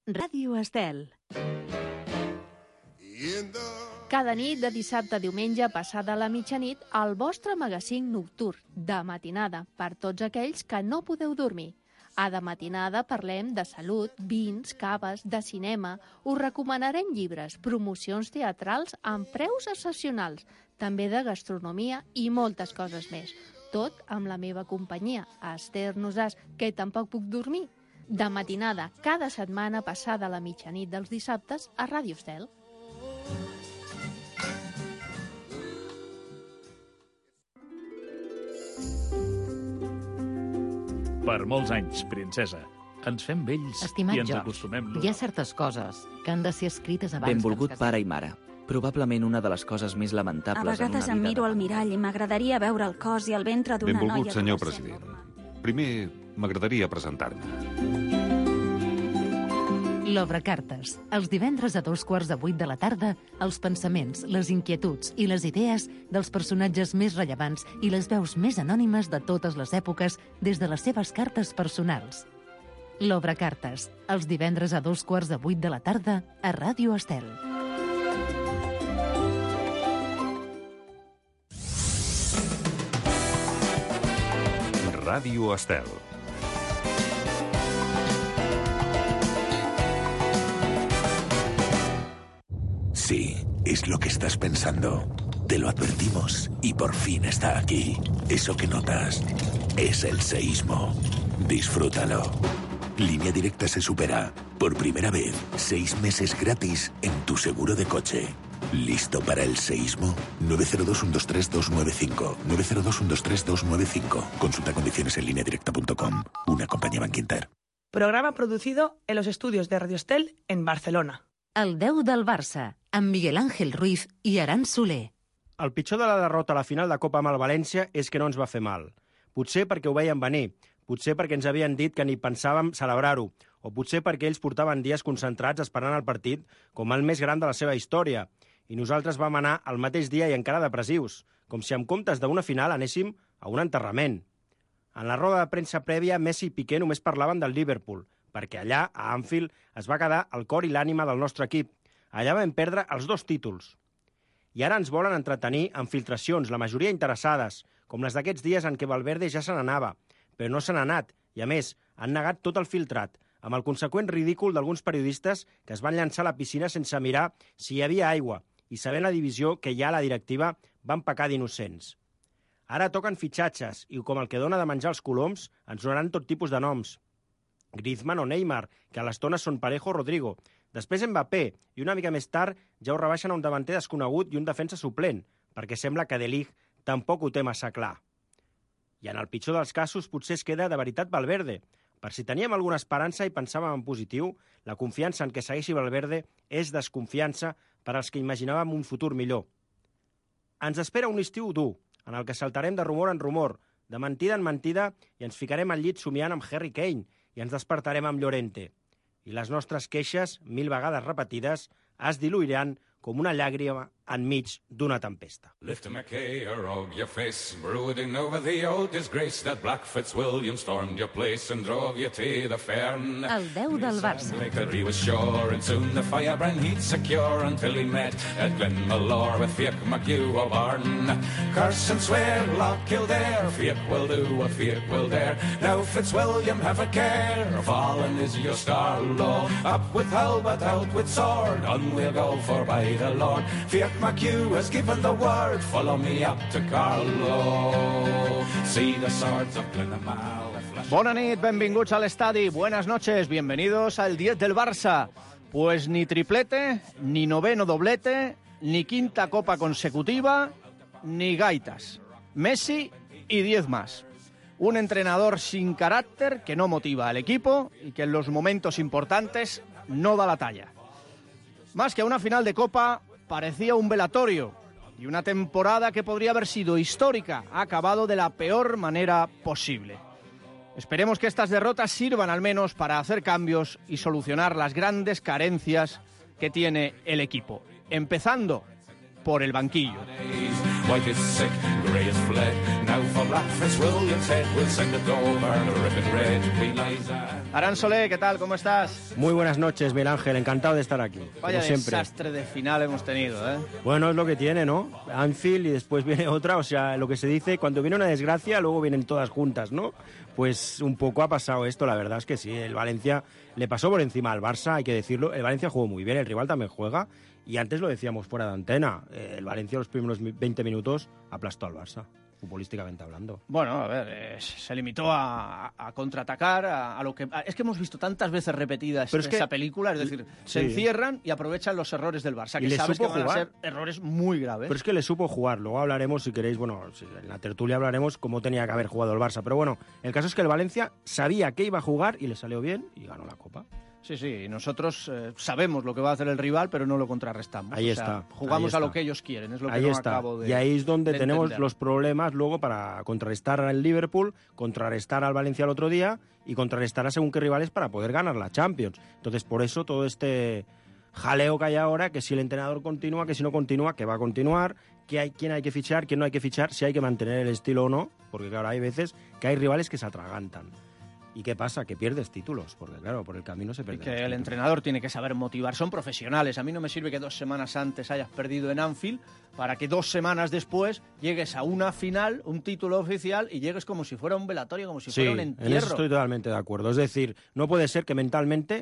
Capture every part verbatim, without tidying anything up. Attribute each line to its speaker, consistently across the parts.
Speaker 1: Ràdio Estel. Cada nit de dissabte a diumenge, passada la mitjanit, el vostre magazín nocturn, de matinada, per tots aquells que no podeu dormir. A De Matinada parlem de salut, vins, caves, de cinema, us recomanarem llibres, promocions teatrals amb preus excepcionals, també de gastronomia i moltes coses més. Tot amb la meva companyia, Esther Nosàs, que tampoc puc dormir. De Matinada, cada setmana passada la mitjanit dels dissabtes a Ràdio Estel.
Speaker 2: Per molts anys, princesa. Ens fem vells
Speaker 3: Estimat
Speaker 2: i ens
Speaker 3: George,
Speaker 2: acostumem.
Speaker 3: hi ha certes coses que han de ser escrites abans
Speaker 4: Benvolgut
Speaker 3: que ens
Speaker 4: pare i mare. Probablement una de les coses més
Speaker 5: A
Speaker 4: lamentables
Speaker 5: vegades
Speaker 4: en
Speaker 5: em
Speaker 4: una vida
Speaker 5: miro al
Speaker 4: de
Speaker 5: mirall i m'agradaria veure el cos i el ventre d'una noia...
Speaker 6: Benvolgut, senyor
Speaker 5: adolescent.
Speaker 6: president. Primer, m'agradaria presentar-me.
Speaker 3: L'Obrecartes. Els divendres a dos quarts de vuit de la tarda, els pensaments, les inquietuds i les idees dels personatges més rellevants i les veus més anònimes de totes les èpoques des de les seves cartes personals. L'Obrecartes. Els divendres a dos quarts de vuit de la tarda a Ràdio Estel.
Speaker 6: Ràdio Estel.
Speaker 7: Sí, es lo que estás pensando. Te lo advertimos y por fin está aquí. Eso que notas es el seísmo. Disfrútalo. Línea Directa se supera. Por primera vez, seis meses gratis en tu seguro de coche. ¿Listo para el seísmo? nueve cero dos, uno dos tres, dos nueve cinco. nueve cero dos, uno dos tres, dos nueve cinco. Consulta condiciones en línea directa punto com. Una compañía Bankinter.
Speaker 8: Programa producido en los estudios de Radio Estel en Barcelona.
Speaker 3: El deu del Barça, amb Miguel Ángel Ruiz i Aran Soler.
Speaker 9: El pitjor de la derrota a la final de Copa amb el València és que no ens va fer mal. Potser perquè ho veien venir, potser perquè ens havien dit que ni pensàvem celebrar-ho, o potser perquè ells portaven dies concentrats esperant el partit com el més gran de la seva història, i nosaltres vam anar al mateix dia i encara depressius, com si en comptes d'una final anéssim a un enterrament. En la roda de premsa prèvia, Messi i Piqué només parlaven del Liverpool, perquè allà, a Anfield, es va quedar el cor i l'ànima del nostre equip. Allà vam perdre els dos títols. I ara ens volen entretenir amb filtracions, la majoria interessades, com les d'aquests dies en què Valverde ja se n'anava, però no se n'ha anat, i a més, han negat tot el filtrat, amb el conseqüent ridícul d'alguns periodistes que es van llançar a la piscina sense mirar si hi havia aigua, i sabent la divisió que hi ha a la directiva, van pecar d'innocents. Ara toquen fitxatges, i com el que dona de menjar els coloms, ens donaran tot tipus de noms. Griezmann o Neymar, que a l'estona són Parejo o Rodrigo. Després Mbappé, i una mica més tard ja ho rebaixen a un davanter desconegut i un defensa suplent, perquè sembla que De Ligt tampoc ho té massa clar. I en el pitjor dels casos potser es queda de veritat Valverde. Per si teníem alguna esperança i pensàvem en positiu, la confiança en què segueixi Valverde és desconfiança per als que imaginàvem un futur millor. Ens espera un estiu dur, en el que saltarem de rumor en rumor, de mentida en mentida, i ens ficarem al llit somiant amb Harry Kane, i ens despertarem amb Llorente. I les nostres queixes, mil vegades repetides, es diluiran com una llàgrima enmig d'una tempesta.
Speaker 10: Lift a Mackay or og your face, brooding over the old disgrace that Black Fitzwilliam stormed your place and drove you to the Fern.
Speaker 3: El deu del Barça.
Speaker 10: He was sure and soon the firebrand he'd secure until he met at Glenmalure with Fiach McHugh O'Barn. Curse and swear, Loch Kildare, Fiach will do what Fiach will dare. Now Fitzwilliam, have a care, fallen is your star low. Up with halbert, out with sword, on we'll go for by the Lord. Fiach McHugh has given the word, follow me up to Carlow. See the swords of Glenamale.
Speaker 11: Bona nit, benvinguts al estadi, buenas noches, bienvenidos al diez del Barça. Pues ni triplete, ni noveno doblete, ni quinta copa consecutiva, ni gaitas. Messi y diez más. Un entrenador sin carácter que no motiva al equipo y que en los momentos importantes no da la talla. Más que una final de copa, parecía un velatorio, y una temporada que podría haber sido histórica ha acabado de la peor manera posible. Esperemos que estas derrotas sirvan al menos para hacer cambios y solucionar las grandes carencias que tiene el equipo, empezando por el banquillo.
Speaker 10: for Black Fitzwilliam's head, we'll send it over the ribbon red, Queen Liza.
Speaker 11: Arán Solé, ¿qué tal? ¿Cómo estás?
Speaker 9: Muy buenas noches, Miguel Ángel, encantado de estar aquí.
Speaker 11: Vaya
Speaker 9: como siempre.
Speaker 11: desastre de final hemos tenido, ¿eh?
Speaker 9: Bueno, es lo que tiene, ¿no? Anfield y después viene otra, o sea, lo que se dice, cuando viene una desgracia, luego vienen todas juntas, ¿no? Pues un poco ha pasado esto, la verdad es que sí, el Valencia le pasó por encima al Barça, hay que decirlo, el Valencia jugó muy bien, el rival también juega, y antes lo decíamos fuera de antena, el Valencia los primeros veinte minutos aplastó al Barça, futbolísticamente hablando.
Speaker 11: Bueno, a ver, eh, se limitó a, a contraatacar, a, a lo que... A, es que hemos visto tantas veces repetidas
Speaker 9: Pero es
Speaker 11: esa
Speaker 9: que,
Speaker 11: película, es decir,
Speaker 9: sí.
Speaker 11: se encierran y aprovechan los errores del Barça, que sabes que van jugar. a ser errores muy graves.
Speaker 9: Pero es que le supo jugar, luego hablaremos, si queréis, bueno, en la tertulia hablaremos cómo tenía que haber jugado el Barça, pero bueno, el caso es que el Valencia sabía que iba a jugar y le salió bien y ganó la Copa.
Speaker 11: Sí, sí, nosotros eh, sabemos lo que va a hacer el rival, pero no lo contrarrestamos.
Speaker 9: Ahí
Speaker 11: o sea,
Speaker 9: está.
Speaker 11: Jugamos
Speaker 9: ahí está.
Speaker 11: a lo que ellos quieren, es lo que
Speaker 9: ahí
Speaker 11: no
Speaker 9: está.
Speaker 11: acabo de
Speaker 9: Y ahí es donde
Speaker 11: de
Speaker 9: tenemos
Speaker 11: entender.
Speaker 9: los problemas luego para contrarrestar al Liverpool, contrarrestar al Valencia el otro día y contrarrestar a según qué rivales para poder ganar la Champions. Entonces, por eso todo este jaleo que hay ahora, que si el entrenador continúa, que si no continúa, que va a continuar, que hay, quién hay que fichar, quién no hay que fichar, si hay que mantener el estilo o no, porque claro, hay veces que hay rivales que se atragantan. ¿Y qué pasa? Que pierdes títulos, porque claro, por el camino se
Speaker 11: Y
Speaker 9: pierden.
Speaker 11: que el entrenador tiene que saber motivar. Son profesionales. A mí no me sirve que dos semanas antes hayas perdido en Anfield para que dos semanas después llegues a una final, un título oficial, y llegues como si fuera un velatorio, como si
Speaker 9: Sí,
Speaker 11: fuera un entierro.
Speaker 9: en eso estoy totalmente de acuerdo. Es decir, no puede ser que mentalmente,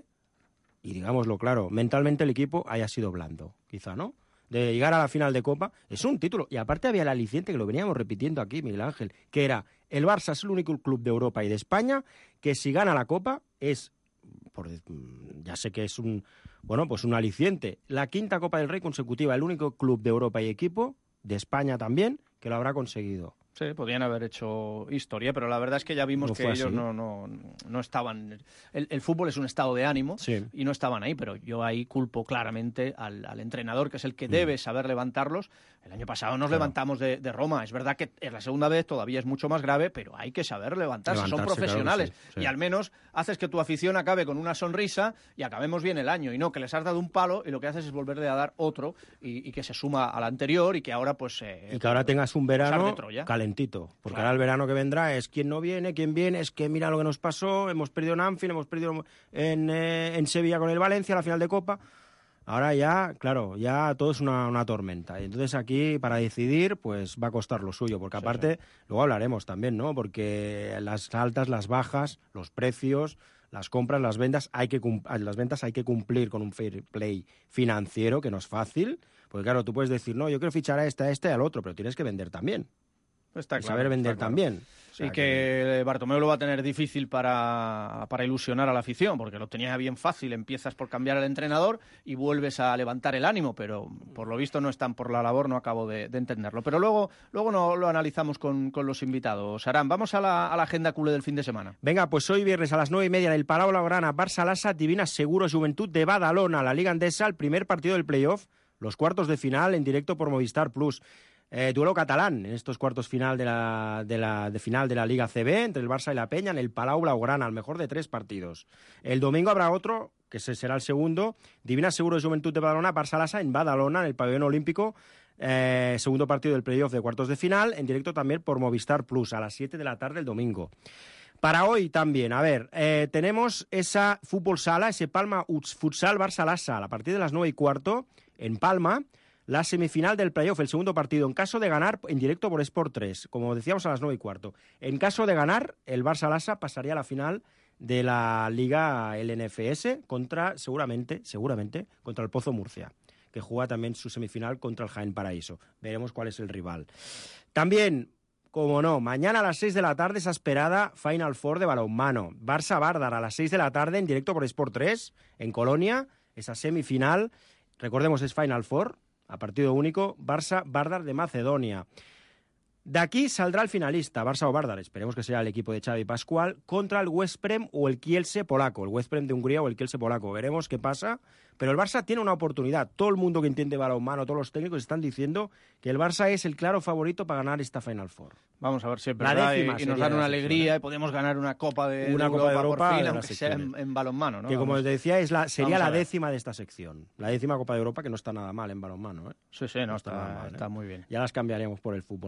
Speaker 9: y digámoslo claro, mentalmente el equipo haya sido blando, quizá, ¿no? De llegar a la final de Copa, es un título. Y aparte había el aliciente, que lo veníamos repitiendo aquí, Miguel Ángel, que era, el Barça es el único club de Europa y de España que si gana la Copa es, por, ya sé que es un, bueno, pues un aliciente, la quinta Copa del Rey consecutiva, el único club de Europa y equipo, de España también, que lo habrá conseguido.
Speaker 11: Sí, podían haber hecho historia, pero la verdad es que ya vimos
Speaker 9: No
Speaker 11: que
Speaker 9: fue
Speaker 11: ellos
Speaker 9: así.
Speaker 11: no, no, no estaban... El, el fútbol es un estado de ánimo
Speaker 9: Sí.
Speaker 11: y no estaban ahí, pero yo ahí culpo claramente al, al entrenador, que es el que debe saber levantarlos. El año pasado nos
Speaker 9: Claro.
Speaker 11: levantamos de, de Roma. Es verdad que en la segunda vez todavía es mucho más grave, pero hay que saber levantarse. Son
Speaker 9: Levantarse,
Speaker 11: profesionales.
Speaker 9: claro, sí, sí.
Speaker 11: Y al menos haces que tu afición acabe con una sonrisa y acabemos bien el año. Y no, que les has dado un palo y lo que haces es volverle a dar otro y, y que se suma al anterior y que ahora pues... Eh,
Speaker 9: Y que ahora tengas un
Speaker 11: pasar
Speaker 9: verano
Speaker 11: de Troya.
Speaker 9: calentito. Porque
Speaker 11: Claro.
Speaker 9: ahora el verano que vendrá es quién no viene, quién viene, es que mira lo que nos pasó, hemos perdido en Anfield, hemos perdido en, eh, en Sevilla con el Valencia, la final de Copa. Ahora ya, claro, ya todo es una, una tormenta. Y entonces aquí, para decidir, pues va a costar lo suyo. Porque
Speaker 11: Sí,
Speaker 9: aparte,
Speaker 11: sí.
Speaker 9: luego hablaremos también, ¿no? Porque las altas, las bajas, los precios, las compras, las ventas, hay que cum- las ventas hay que cumplir con un fair play financiero, que no es fácil. Porque claro, tú puedes decir, no, yo quiero fichar a este, a este y al otro, pero tienes que vender también.
Speaker 11: Está
Speaker 9: Y
Speaker 11: claro,
Speaker 9: saber vender
Speaker 11: está claro.
Speaker 9: también. O sea
Speaker 11: Y que Bartomeu lo va a tener difícil para, para ilusionar a la afición, porque lo tenía bien fácil. Empiezas por cambiar al entrenador y vuelves a levantar el ánimo, pero por lo visto no están por la labor, no acabo de, de entenderlo. Pero luego, luego no, lo analizamos con, con los invitados. Arán, vamos a la, a la agenda culé del fin de semana.
Speaker 9: Venga, pues hoy viernes a las nueve y media en el Palau Blaugrana, Barça Lassa, Divina Seguros Juventud de Badalona, la Liga Endesa, el primer partido del playoff, los cuartos de final en directo por Movistar Plus. Eh, duelo catalán en estos cuartos final de la, de la de final de la Liga C B entre el Barça y la Peña en el Palau Blaugrana, al mejor de tres partidos. El domingo habrá otro, que ese será el segundo, Divina Seguros Juventud de Badalona, Barça Lassa en Badalona, en el pabellón olímpico, eh, segundo partido del playoff de cuartos de final, en directo también por Movistar Plus, a las siete de la tarde el domingo. Para hoy también, a ver, eh, tenemos esa fútbol sala, ese Palma Futsal Barça Lassa, a partir de las nueve y cuarto, en Palma, la semifinal del playoff, el segundo partido, en caso de ganar, en directo por Sport tres, como decíamos a las nueve y cuarto. En caso de ganar, el Barça Lassa pasaría a la final de la Liga L N F S contra, seguramente, seguramente, contra el Pozo Murcia, que juega también su semifinal contra el Jaén Paraíso. Veremos cuál es el rival. También, como no, mañana a las seis de la tarde esa esperada Final Four de balonmano. Barça-Vardar a las seis de la tarde en directo por Sport tres, en Colonia, esa semifinal. Recordemos, es Final Four, a partido único, Barça-Vardar de Macedonia. De aquí saldrá el finalista, Barça o Vardar, esperemos que sea el equipo de Xavi Pascual, contra el Veszprém o el Kielce polaco, el Veszprém de Hungría o el Kielce polaco. Veremos qué pasa, pero el Barça tiene una oportunidad. Todo el mundo que entiende balonmano, todos los técnicos están diciendo que el Barça es el claro favorito para ganar esta Final Four.
Speaker 11: Vamos a ver si es
Speaker 9: La
Speaker 11: verdad
Speaker 9: décima
Speaker 11: y, y
Speaker 9: sería
Speaker 11: nos dan
Speaker 9: la
Speaker 11: una
Speaker 9: sección,
Speaker 11: alegría
Speaker 9: ¿eh?
Speaker 11: y podemos ganar una Copa de,
Speaker 9: Una
Speaker 11: de
Speaker 9: Copa de Europa
Speaker 11: por fin,
Speaker 9: de las
Speaker 11: aunque sea en,
Speaker 9: secciones.
Speaker 11: en balonmano, ¿no?
Speaker 9: Que como
Speaker 11: Vamos-
Speaker 9: os decía, es la, sería
Speaker 11: vamos a
Speaker 9: la
Speaker 11: ver.
Speaker 9: décima de esta sección. La décima Copa de Europa, que no está nada mal en balonmano, ¿eh?
Speaker 11: Sí, sí, no, está,
Speaker 9: nada mal, ¿eh?
Speaker 11: está muy bien.
Speaker 9: Ya las cambiaríamos por el fútbol, ¿no?
Speaker 11: Y tanto.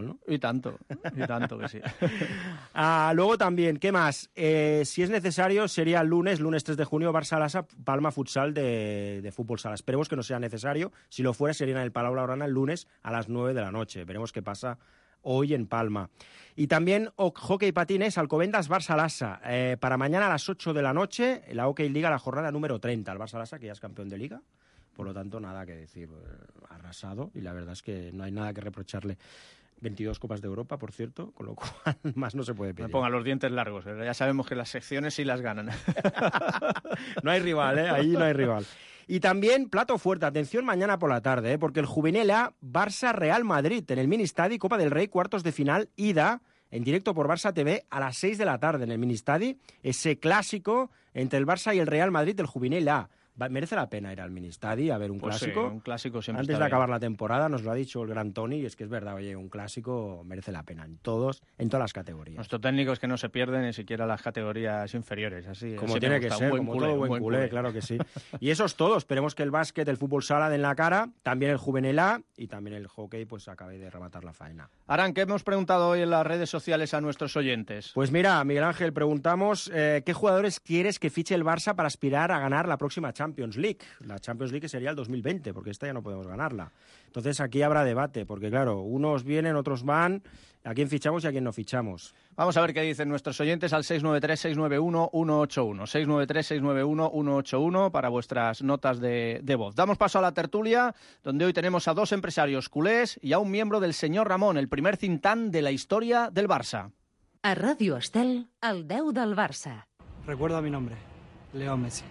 Speaker 11: tanto, y tanto que sí.
Speaker 9: Ah, luego también, ¿qué más? Eh, si es necesario, sería el lunes, lunes tres de junio, Barça-Lassa, Palma Futsal de, de fútbol sala. Esperemos que no sea necesario. Si lo fuera, sería en el Palau Blaugrana el lunes a las nueve de la noche. Veremos qué pasa hoy en Palma. Y también o, hockey patines, Alcobendas, Barça-Lassa. Eh, para mañana a las ocho de la noche, la Hockey Liga, la jornada número treinta. El Barça-Lassa, que ya es campeón de Liga. Por lo tanto, nada que decir. Arrasado. Y la verdad es que no hay nada que reprocharle. veintidós Copas de Europa, por cierto, con lo cual más no se puede pedir.
Speaker 11: Me pongan los dientes largos, ya sabemos que las secciones sí las ganan.
Speaker 9: No hay rival, ¿eh? Ahí no hay rival. Y también, plato fuerte, atención mañana por la tarde, ¿eh? Porque el Juvenil A, Barça-Real Madrid, en el Ministadi, Copa del Rey, cuartos de final, ida, en directo por Barça T V, a las seis de la tarde en el Ministadi, ese clásico entre el Barça y el Real Madrid del Juvenil A. Merece la pena ir al Ministadi a ver un
Speaker 11: pues
Speaker 9: clásico.
Speaker 11: Sí, un clásico siempre
Speaker 9: Antes
Speaker 11: está
Speaker 9: de
Speaker 11: bien.
Speaker 9: acabar la temporada, nos lo ha dicho el gran Tony, y es que es verdad, oye, un clásico merece la pena en todos, en todas las categorías.
Speaker 11: Nuestro técnico es que no se pierde ni siquiera las categorías inferiores, así.
Speaker 9: Como
Speaker 11: así
Speaker 9: tiene que
Speaker 11: gusta,
Speaker 9: ser,
Speaker 11: buen
Speaker 9: como
Speaker 11: culé,
Speaker 9: todo buen,
Speaker 11: buen
Speaker 9: culé,
Speaker 11: culé,
Speaker 9: claro que sí. Y eso es todo, esperemos que el básquet, el fútbol sala den la cara, también el Juvenil A y también el hockey pues acabe de rematar la faena.
Speaker 11: Aran, ¿qué hemos preguntado hoy en las redes sociales a nuestros oyentes?
Speaker 9: Pues mira, Miguel Ángel, preguntamos eh, ¿qué jugadores quieres que fiche el Barça para aspirar a ganar la próxima Champions League? La Champions League sería el dos mil veinte, porque esta ya no podemos ganarla. Entonces aquí habrá debate, porque claro, unos vienen, otros van, a quién fichamos y a quién no fichamos.
Speaker 11: Vamos a ver qué dicen nuestros oyentes al seis nueve tres, seis nueve uno, uno ocho uno. seis nueve tres, seis nueve uno, uno ocho uno para vuestras notas de, de voz. Damos paso a la tertulia, donde hoy tenemos a dos empresarios culés y a un miembro del señor Ramón, el primer cintán de la historia del Barça.
Speaker 3: A Ràdio Estel, el deu del Barça.
Speaker 12: Recuerda mi nombre, Leo Messi.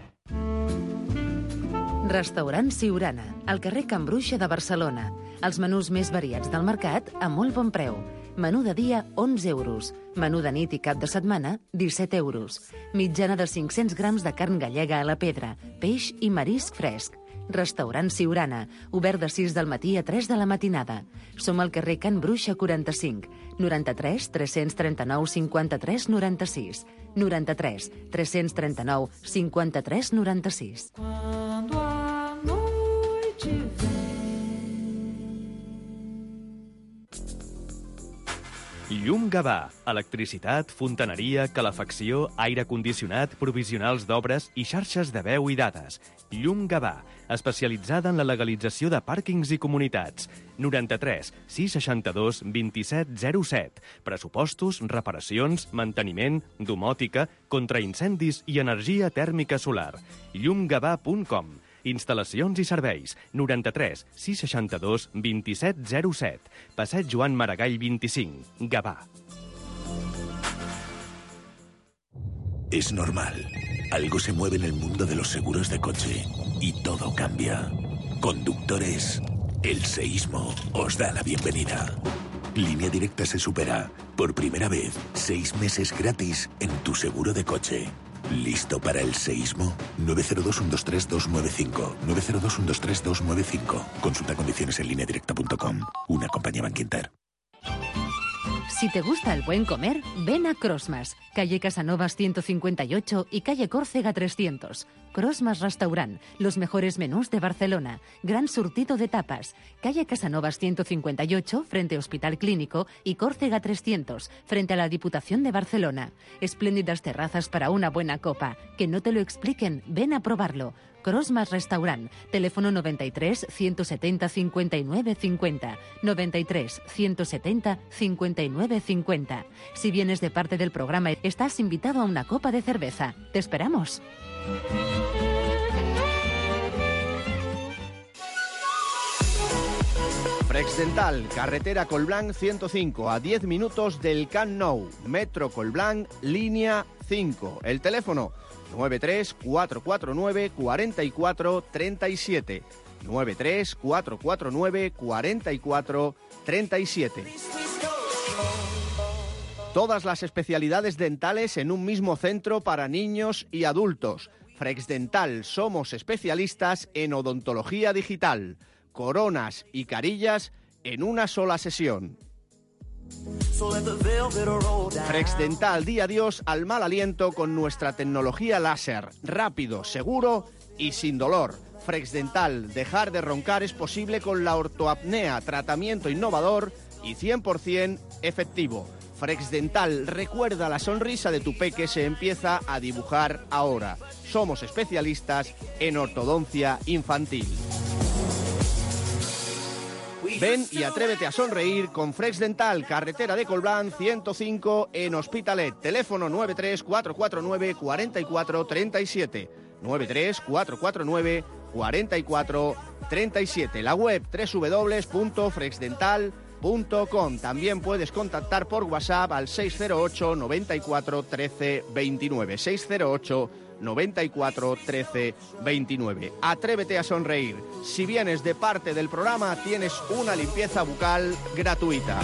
Speaker 3: Restaurant Siurana, al carrer Can Bruixa de Barcelona. Els menús més variats del mercat a molt bon preu. Menú de dia, onze euros. Menú de nit i cap de setmana, disset euros. Mitjana de cinc-cents grams de carn gallega a la pedra, peix i marisc fresc. Restaurant Siurana, obert de sis del matí a tres de la matinada. Som al carrer Can Bruixa quaranta-cinc, noranta-tres, tres-cents trenta-nou, cinquanta-tres, noranta-sis. noranta-tres, tres-cents trenta-nou, cinquanta-tres, noranta-sis.
Speaker 13: Llum Gavà. Electricitat, fontaneria, calefacció, aire condicionat, provisionals d'obres i xarxes de veu i dades. Llum Gavà, especialitzada en la legalització de pàrquings i comunitats. noranta-tres, sis seixanta-dos, vint-i-set, zero set. Pressupostos, reparacions, manteniment, domòtica, contraincendis i energia tèrmica solar. llum gavà punt com. Instal·lacions i serveis. noranta-tres, sis seixanta-dos, vint-i-set, zero set. Passeig Joan Maragall vint-i-cinc. Gavà.
Speaker 7: Es normal. Algo se mueve en el mundo de los seguros de coche y todo cambia. Conductores, el seísmo os da la bienvenida. Línea Directa se supera. Por primera vez, seis meses gratis en tu seguro de coche. ¿Listo para el seísmo? nueve cero dos, uno dos tres, dos nueve cinco. nueve cero dos, uno dos tres, dos nueve cinco. Consulta condiciones en línea directa punto com. Una compañía Bankinter.
Speaker 3: Si te gusta el buen comer, ven a Crossmas, calle Casanovas ciento cincuenta y ocho y calle Córcega trescientos. Crossmas Restaurant, los mejores menús de Barcelona, gran surtido de tapas. Calle Casanovas ciento cincuenta y ocho, frente a Hospital Clínico, y Córcega trescientos, frente a la Diputación de Barcelona. Espléndidas terrazas para una buena copa. Que no te lo expliquen, ven a probarlo. Crossmas Restaurant, teléfono noventa y tres, ciento setenta, cincuenta y nueve, cincuenta, noventa y tres, ciento setenta, cincuenta y nueve, cincuenta. Si vienes de parte del programa, estás invitado a una copa de cerveza. ¡Te esperamos!
Speaker 11: Frex Dental, carretera Colblanc ciento cinco, a diez minutos del Camp Nou. Metro Colblanc, línea cinco. El teléfono nueve tres, cuatro cuatro nueve, cuatro cuatro tres siete. nueve tres, cuatro cuatro nueve, cuatro cuatro tres siete. Todas las especialidades dentales en un mismo centro para niños y adultos. Frex Dental, somos especialistas en odontología digital. Coronas y carillas en una sola sesión. Frex Dental, di adiós al mal aliento con nuestra tecnología láser. Rápido, seguro y sin dolor. Frex Dental, dejar de roncar es posible con la ortoapnea, tratamiento innovador y cien por ciento efectivo. Frex Dental, recuerda, la sonrisa de tu peque se empieza a dibujar ahora. Somos especialistas en ortodoncia infantil. Ven y atrévete a sonreír con Frex Dental, carretera de Colblanc ciento cinco en Hospitalet. Teléfono nueve tres cuatro cuatro nueve cuatro cuatro tres siete. nueve tres cuatro cuatro nueve cuatro cuatro tres siete. La web doble u doble u doble u punto frex dental punto com. También puedes contactar por WhatsApp al seis cero ocho noventa y cuatro trece veintinueve. seis cero ocho noventa y cuatro trece veintinueve. Atrévete a sonreír. Si vienes de parte del programa, tienes una limpieza bucal gratuïta.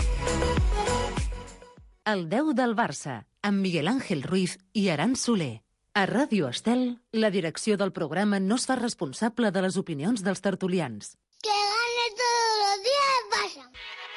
Speaker 3: El deu del Barça, amb Miguel Ángel Ruiz i Aran Soler. A Ràdio Estel, la direcció del programa no es fa responsable de les opinions dels tertulians.
Speaker 14: Que gane todos los días el Barça.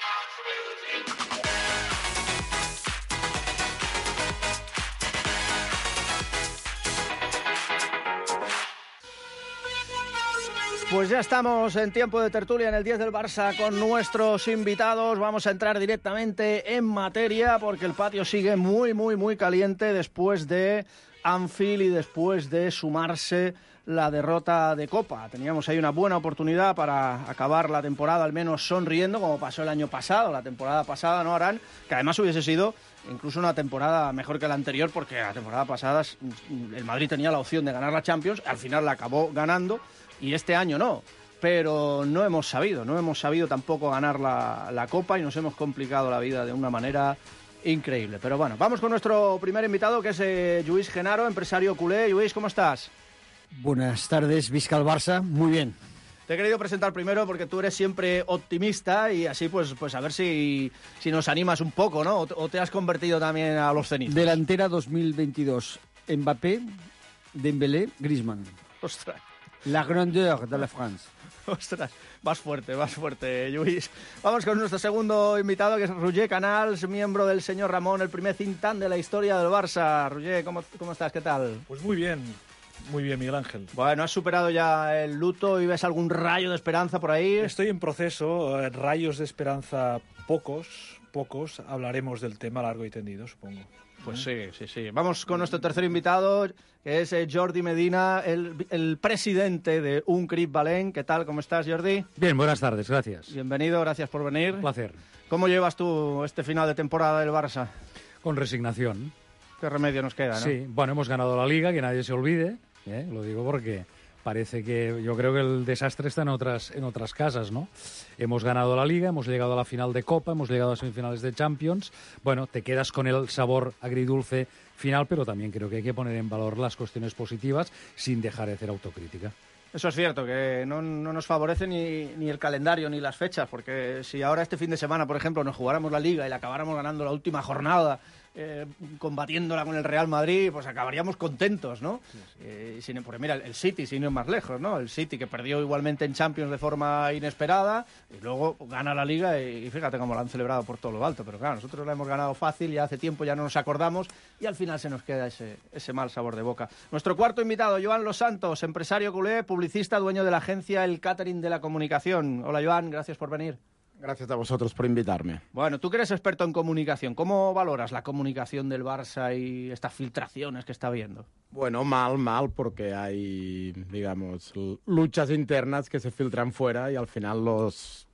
Speaker 11: Pues ya estamos en tiempo de tertulia en el diez del Barça con nuestros invitados. Vamos a entrar directamente en materia porque el patio sigue muy, muy, muy caliente después de Anfield y después de sumarse la derrota de Copa. Teníamos ahí una buena oportunidad para acabar la temporada al menos sonriendo, como pasó el año pasado, la temporada pasada, ¿no, Aran? Que además hubiese sido incluso una temporada mejor que la anterior, porque la temporada pasada el Madrid tenía la opción de ganar la Champions, al final la acabó ganando. Y este año no, pero no hemos sabido, no hemos sabido tampoco ganar la, la Copa y nos hemos complicado la vida de una manera increíble. Pero bueno, vamos con nuestro primer invitado, que es eh, Lluís Genaro, empresario culé. Lluís, ¿cómo estás?
Speaker 15: Buenas tardes, visca el Barça, muy bien.
Speaker 11: Te he querido presentar primero porque tú eres siempre optimista y así pues, pues a ver si, si nos animas un poco, ¿no? O, o te has convertido también a los cenizos.
Speaker 15: Delantera dos mil veintidós, Mbappé, Dembélé, Griezmann.
Speaker 11: Ostras.
Speaker 15: La grandeur de la France.
Speaker 11: Ostras, vas fuerte, vas fuerte, Lluís. Vamos con nuestro segundo invitado, que es Roger Canals, miembro del señor Ramón, el primer think tank de la historia del Barça. Roger, ¿cómo, cómo estás? ¿Qué tal?
Speaker 2: Pues muy bien, muy bien, Miguel Ángel.
Speaker 11: Bueno, ¿has superado ya el luto y ves algún rayo de esperanza por ahí?
Speaker 2: Estoy en proceso, eh, rayos de esperanza pocos, pocos. Hablaremos del tema largo y tendido, supongo.
Speaker 11: Pues sí, sí, sí. Vamos con nuestro tercer invitado, que es eh, Jordi Medina, el, el presidente de Uncrip Valent. ¿Qué tal? ¿Cómo estás, Jordi?
Speaker 16: Bien, buenas tardes, gracias.
Speaker 11: Bienvenido, gracias por venir.
Speaker 16: Un placer.
Speaker 11: ¿Cómo llevas tú este final de temporada del Barça?
Speaker 16: Con resignación.
Speaker 11: ¿Qué remedio nos queda, no?
Speaker 16: Sí, bueno, hemos ganado la Liga, que nadie se olvide, ¿eh? Lo digo porque parece que yo creo que el desastre está en otras, en otras casas, ¿no? Hemos ganado la Liga, hemos llegado a la final de Copa, hemos llegado a semifinales de Champions. Bueno, te quedas con el sabor agridulce final, pero también creo que hay que poner en valor las cuestiones positivas sin dejar de hacer autocrítica.
Speaker 11: Eso es cierto, que no, no nos favorece ni, ni el calendario ni las fechas, porque si ahora este fin de semana, por ejemplo, nos jugáramos la Liga y la acabáramos ganando la última jornada, eh, combatiéndola con el Real Madrid, pues acabaríamos contentos, ¿no? Sí, sí. Eh, sin, porque mira, el City, sin ir más lejos, ¿no? El City, que perdió igualmente en Champions de forma inesperada, y luego gana la Liga y, y fíjate cómo la han celebrado por todo lo alto. Pero claro, nosotros la hemos ganado fácil, ya hace tiempo ya no nos acordamos, y al final se nos queda ese, ese mal sabor de boca. Nuestro cuarto invitado, Joan Los Santos, empresario culé, publicista, dueño de la agencia El Catering de la Comunicación. Hola, Joan, gracias por venir.
Speaker 17: Gracias a vosotros por invitarme.
Speaker 11: Bueno, tú que eres experto en comunicación, ¿cómo valoras la comunicación del Barça y estas filtraciones que está habiendo?
Speaker 17: Bueno, mal, mal, porque hay, digamos, luchas internas que se filtran fuera y al final los,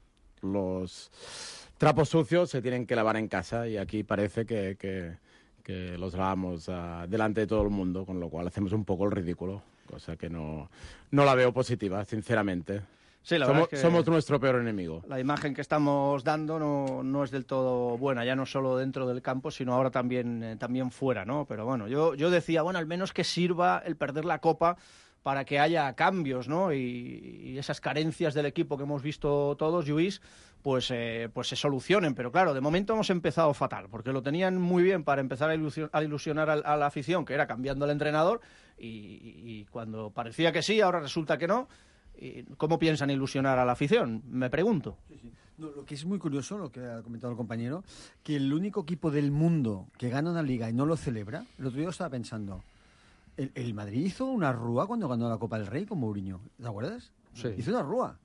Speaker 17: los trapos sucios se tienen que lavar en casa y aquí parece que, que, que los lavamos uh, delante de todo el mundo, con lo cual hacemos un poco el ridículo, cosa que no, no la veo positiva, sinceramente.
Speaker 11: Sí, la
Speaker 17: somos,
Speaker 11: verdad es que
Speaker 17: somos nuestro peor enemigo.
Speaker 11: La imagen que estamos dando no, no es del todo buena, ya no solo dentro del campo, sino ahora también, eh, también fuera, ¿no? Pero bueno, yo, yo decía, bueno, al menos que sirva el perder la Copa para que haya cambios, ¿no? Y, y esas carencias del equipo que hemos visto todos, Lluís, pues, eh, pues se solucionen. Pero claro, de momento hemos empezado fatal, porque lo tenían muy bien para empezar a, ilusion, a ilusionar a, a la afición, que era cambiando el entrenador, y, y cuando parecía que sí, ahora resulta que no. ¿Cómo piensan ilusionar a la afición? Me pregunto.
Speaker 15: Sí, sí. No, lo que es muy curioso, lo que ha comentado el compañero, que el único equipo del mundo que gana una liga y no lo celebra, el otro día estaba pensando, el, el Madrid hizo una rúa cuando ganó la Copa del Rey con Mourinho, ¿te acuerdas?
Speaker 16: Sí.
Speaker 15: Hizo una rúa.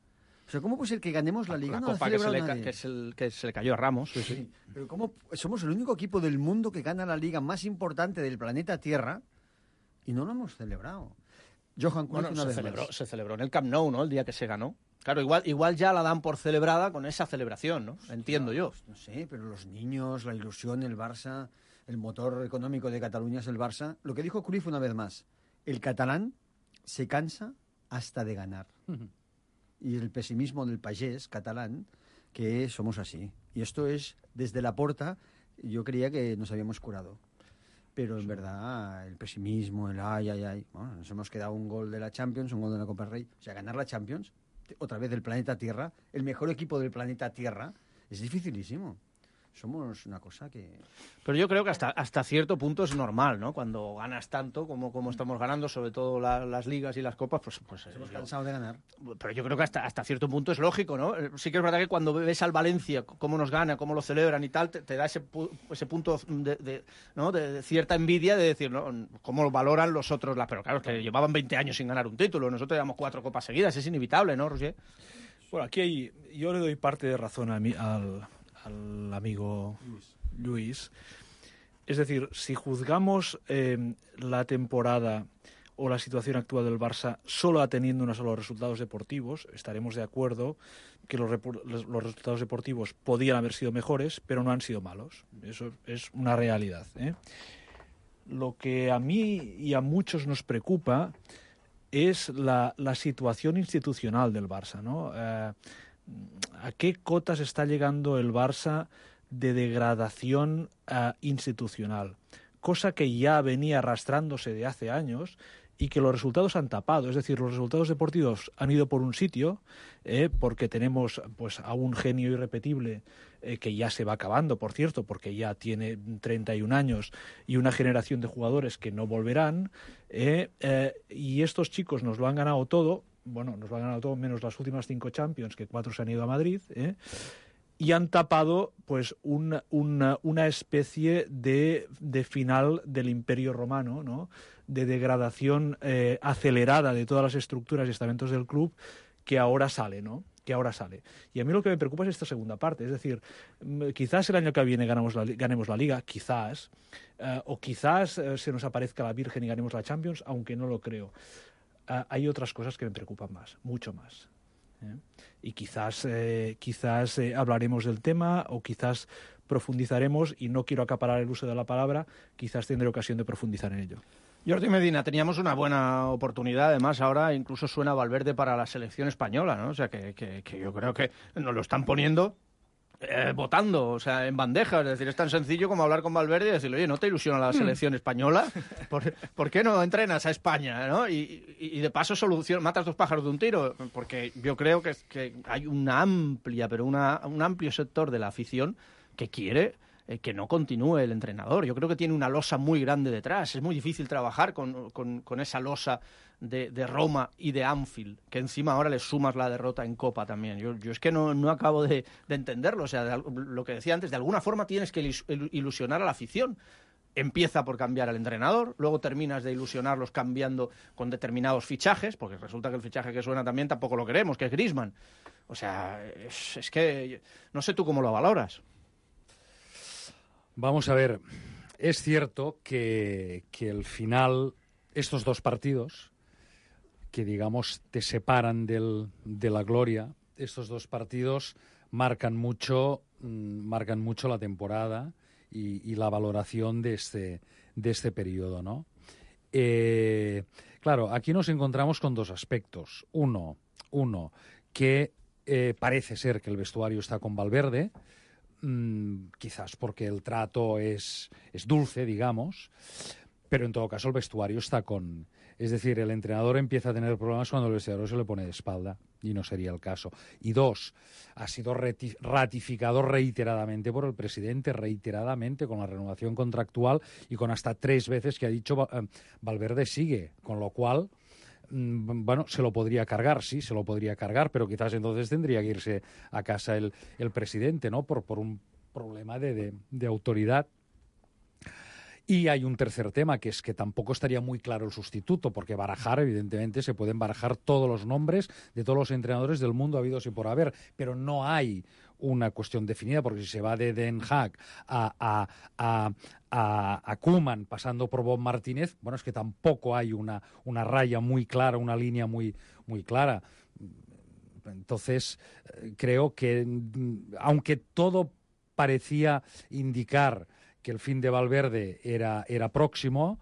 Speaker 15: O sea, ¿cómo puede ser que ganemos la Liga?
Speaker 11: La
Speaker 15: no
Speaker 11: copa
Speaker 15: la
Speaker 11: que se, le,
Speaker 15: nadie.
Speaker 11: que, es el, que se le cayó a Ramos. Sí, sí.
Speaker 15: Sí, pero ¿cómo somos el único equipo del mundo que gana la Liga más importante del planeta Tierra y no lo hemos celebrado? Johan Cruyff
Speaker 11: Bueno,
Speaker 15: una
Speaker 11: se
Speaker 15: vez
Speaker 11: celebró,
Speaker 15: más.
Speaker 11: se celebró en el Camp Nou, ¿no? El día que se ganó. Claro, igual, igual ya la dan por celebrada con esa celebración, ¿no? Entiendo yo.
Speaker 15: Pues no sé, pero los niños, la ilusión, el Barça, el motor económico de Cataluña es el Barça. Lo que dijo Cruyff una vez más, el catalán se cansa hasta de ganar. Uh-huh. Y el pesimismo del pagés catalán, que somos así. Y esto es, desde la Porta, yo creía que nos habíamos curado. Pero en verdad, el pesimismo, el ay, ay, ay. Bueno, nos hemos quedado un gol de la Champions, un gol de la Copa del Rey. O sea, ganar la Champions, otra vez del planeta Tierra, el mejor equipo del planeta Tierra, es dificilísimo. Somos una cosa que...
Speaker 11: Pero yo creo que hasta, hasta cierto punto es normal, ¿no? Cuando ganas tanto como, como estamos ganando, sobre todo la, las ligas y las copas, pues... pues
Speaker 15: hemos
Speaker 11: yo,
Speaker 15: cansado de ganar.
Speaker 11: Pero yo creo que hasta, hasta cierto punto es lógico, ¿no? Sí que es verdad que cuando ves al Valencia, cómo nos gana, cómo lo celebran y tal, te, te da ese, ese punto de, de, ¿no? de, de cierta envidia de decir, ¿no? Cómo lo valoran los otros. Las... Pero claro, es que llevaban veinte años sin ganar un título. Nosotros llevamos cuatro copas seguidas. Es inevitable, ¿no, Roger?
Speaker 2: Bueno, aquí hay, yo le doy parte de razón a mi, al, al amigo... Luis. Luis. Es decir, si juzgamos eh, la temporada o la situación actual del Barça solo atendiendo unos solo resultados deportivos, estaremos de acuerdo que los, los resultados deportivos podían haber sido mejores, pero no han sido malos. Eso es una realidad, ¿eh? Lo que a mí y a muchos nos preocupa es la, la situación institucional del Barça, ¿no? Eh, ¿A qué cotas está llegando el Barça de degradación uh, institucional? Cosa que ya venía arrastrándose de hace años y que los resultados han tapado. Es decir, los resultados deportivos han ido por un sitio, eh, porque tenemos pues a un genio irrepetible eh, que ya se va acabando, por cierto, porque ya tiene treinta y un años y una generación de jugadores que no volverán, eh, eh, y estos chicos nos lo han ganado todo, bueno, nos lo han ganado todo menos las últimas cinco Champions, que cuatro se han ido a Madrid, eh, y han tapado pues una, una, una especie de, de final del Imperio Romano, ¿no? De degradación eh, acelerada de todas las estructuras y estamentos del club, que ahora sale, ¿no? que ahora sale. Y a mí lo que me preocupa es esta segunda parte, es decir, quizás el año que viene ganamos la, ganemos la Liga, quizás, uh, o quizás uh, se nos aparezca la Virgen y ganemos la Champions, aunque no lo creo. Uh, hay otras cosas que me preocupan más, mucho más. ¿Eh? Y quizás, eh, quizás eh, hablaremos del tema o quizás profundizaremos, y no quiero acaparar el uso de la palabra, quizás tendré ocasión de profundizar en ello.
Speaker 11: Jordi Medina, teníamos una buena oportunidad, además ahora incluso suena Valverde para la selección española, ¿no? O sea, que, que, que yo creo que nos lo están poniendo eh, votando, o sea, en bandeja. Es decir, es tan sencillo como hablar con Valverde y decirle, oye, ¿no te ilusiona la selección española? ¿Por, ¿por qué no entrenas a España? ¿No? Y, y, y de paso solución, matas dos pájaros de un tiro, porque yo creo que, que hay una amplia, pero una, un amplio sector de la afición que quiere eh, que no continúe el entrenador. Yo creo que tiene una losa muy grande detrás. Es muy difícil trabajar con, con, con esa losa de, de Roma y de Anfield, que encima ahora le sumas la derrota en Copa también. Yo, yo es que no, no acabo de, de entenderlo. O sea, de, lo que decía antes, de alguna forma tienes que ilusionar a la afición. Empieza por cambiar al entrenador, luego terminas de ilusionarlos cambiando con determinados fichajes, porque resulta que el fichaje que suena también tampoco lo queremos, que es Griezmann. O sea, es, es que no sé tú cómo lo valoras.
Speaker 16: Vamos a ver, es cierto que, que el final, estos dos partidos, que digamos te separan del, de la gloria, estos dos partidos marcan mucho, marcan mucho la temporada y, y la valoración de este, de este periodo, ¿no? Eh, claro, aquí nos encontramos con dos aspectos. Uno, uno que eh, parece ser que el vestuario está con Valverde, Mm, quizás porque el trato es, es dulce, digamos, pero en todo caso el vestuario está con... Es decir, el entrenador empieza a tener problemas cuando el vestuario se le pone de espalda, y no sería el caso. Y dos, ha sido ratificado reiteradamente por el presidente, reiteradamente, con la renovación contractual y con hasta tres veces que ha dicho eh, Valverde sigue, con lo cual... Bueno, se lo podría cargar, sí, se lo podría cargar, pero quizás entonces tendría que irse a casa el, el presidente, ¿no? Por, por un problema de, de, de autoridad. Y hay un tercer tema, que es que tampoco estaría muy claro el sustituto, porque barajar, evidentemente, se pueden barajar todos los nombres de todos los entrenadores del mundo habidos y por haber, pero no hay una cuestión definida, porque si se va de Den Haag a, a, a, a, a Koeman pasando por Bob Martínez, bueno, es que tampoco hay una, una raya muy clara, una línea muy, muy clara. Entonces, creo que, aunque todo parecía indicar que el fin de Valverde era, era próximo,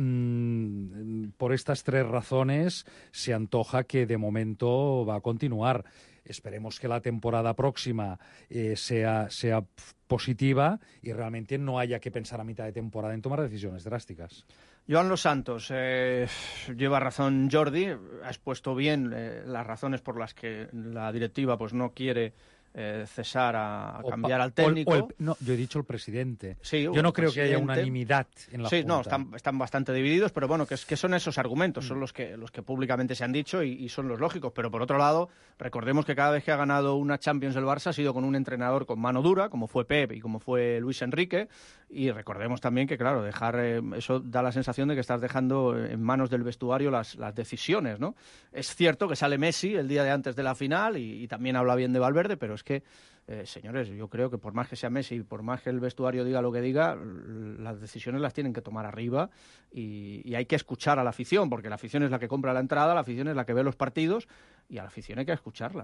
Speaker 16: mmm, por estas tres razones se antoja que de momento va a continuar. Esperemos que la temporada próxima eh, sea, sea positiva y realmente no haya que pensar a mitad de temporada en tomar decisiones drásticas.
Speaker 11: Joan Los Santos, eh, lleva razón Jordi, ha expuesto bien eh, las razones por las que la directiva pues no quiere Eh, cesar a, a cambiar al técnico.
Speaker 16: O el, o el, no, yo he dicho el presidente.
Speaker 11: Sí,
Speaker 16: yo no creo
Speaker 11: presidente.
Speaker 16: que haya unanimidad en la
Speaker 11: sí,
Speaker 16: Junta.
Speaker 11: No, están, están bastante divididos, pero bueno, que, es, que son esos argumentos, mm. son los que, los que públicamente se han dicho y, y son los lógicos. Pero por otro lado, recordemos que cada vez que ha ganado una Champions el Barça ha sido con un entrenador con mano dura, como fue Pep y como fue Luis Enrique. Y recordemos también que, claro, dejar eh, eso da la sensación de que estás dejando en manos del vestuario las, las decisiones, ¿no? Es cierto que sale Messi el día de antes de la final y, y también habla bien de Valverde, pero es que Eh, señores, yo creo que por más que sea Messi, por más que el vestuario diga lo que diga, las decisiones las tienen que tomar arriba y, y hay que escuchar a la afición, porque la afición es la que compra la entrada, la afición es la que ve los partidos y a la afición hay que escucharla.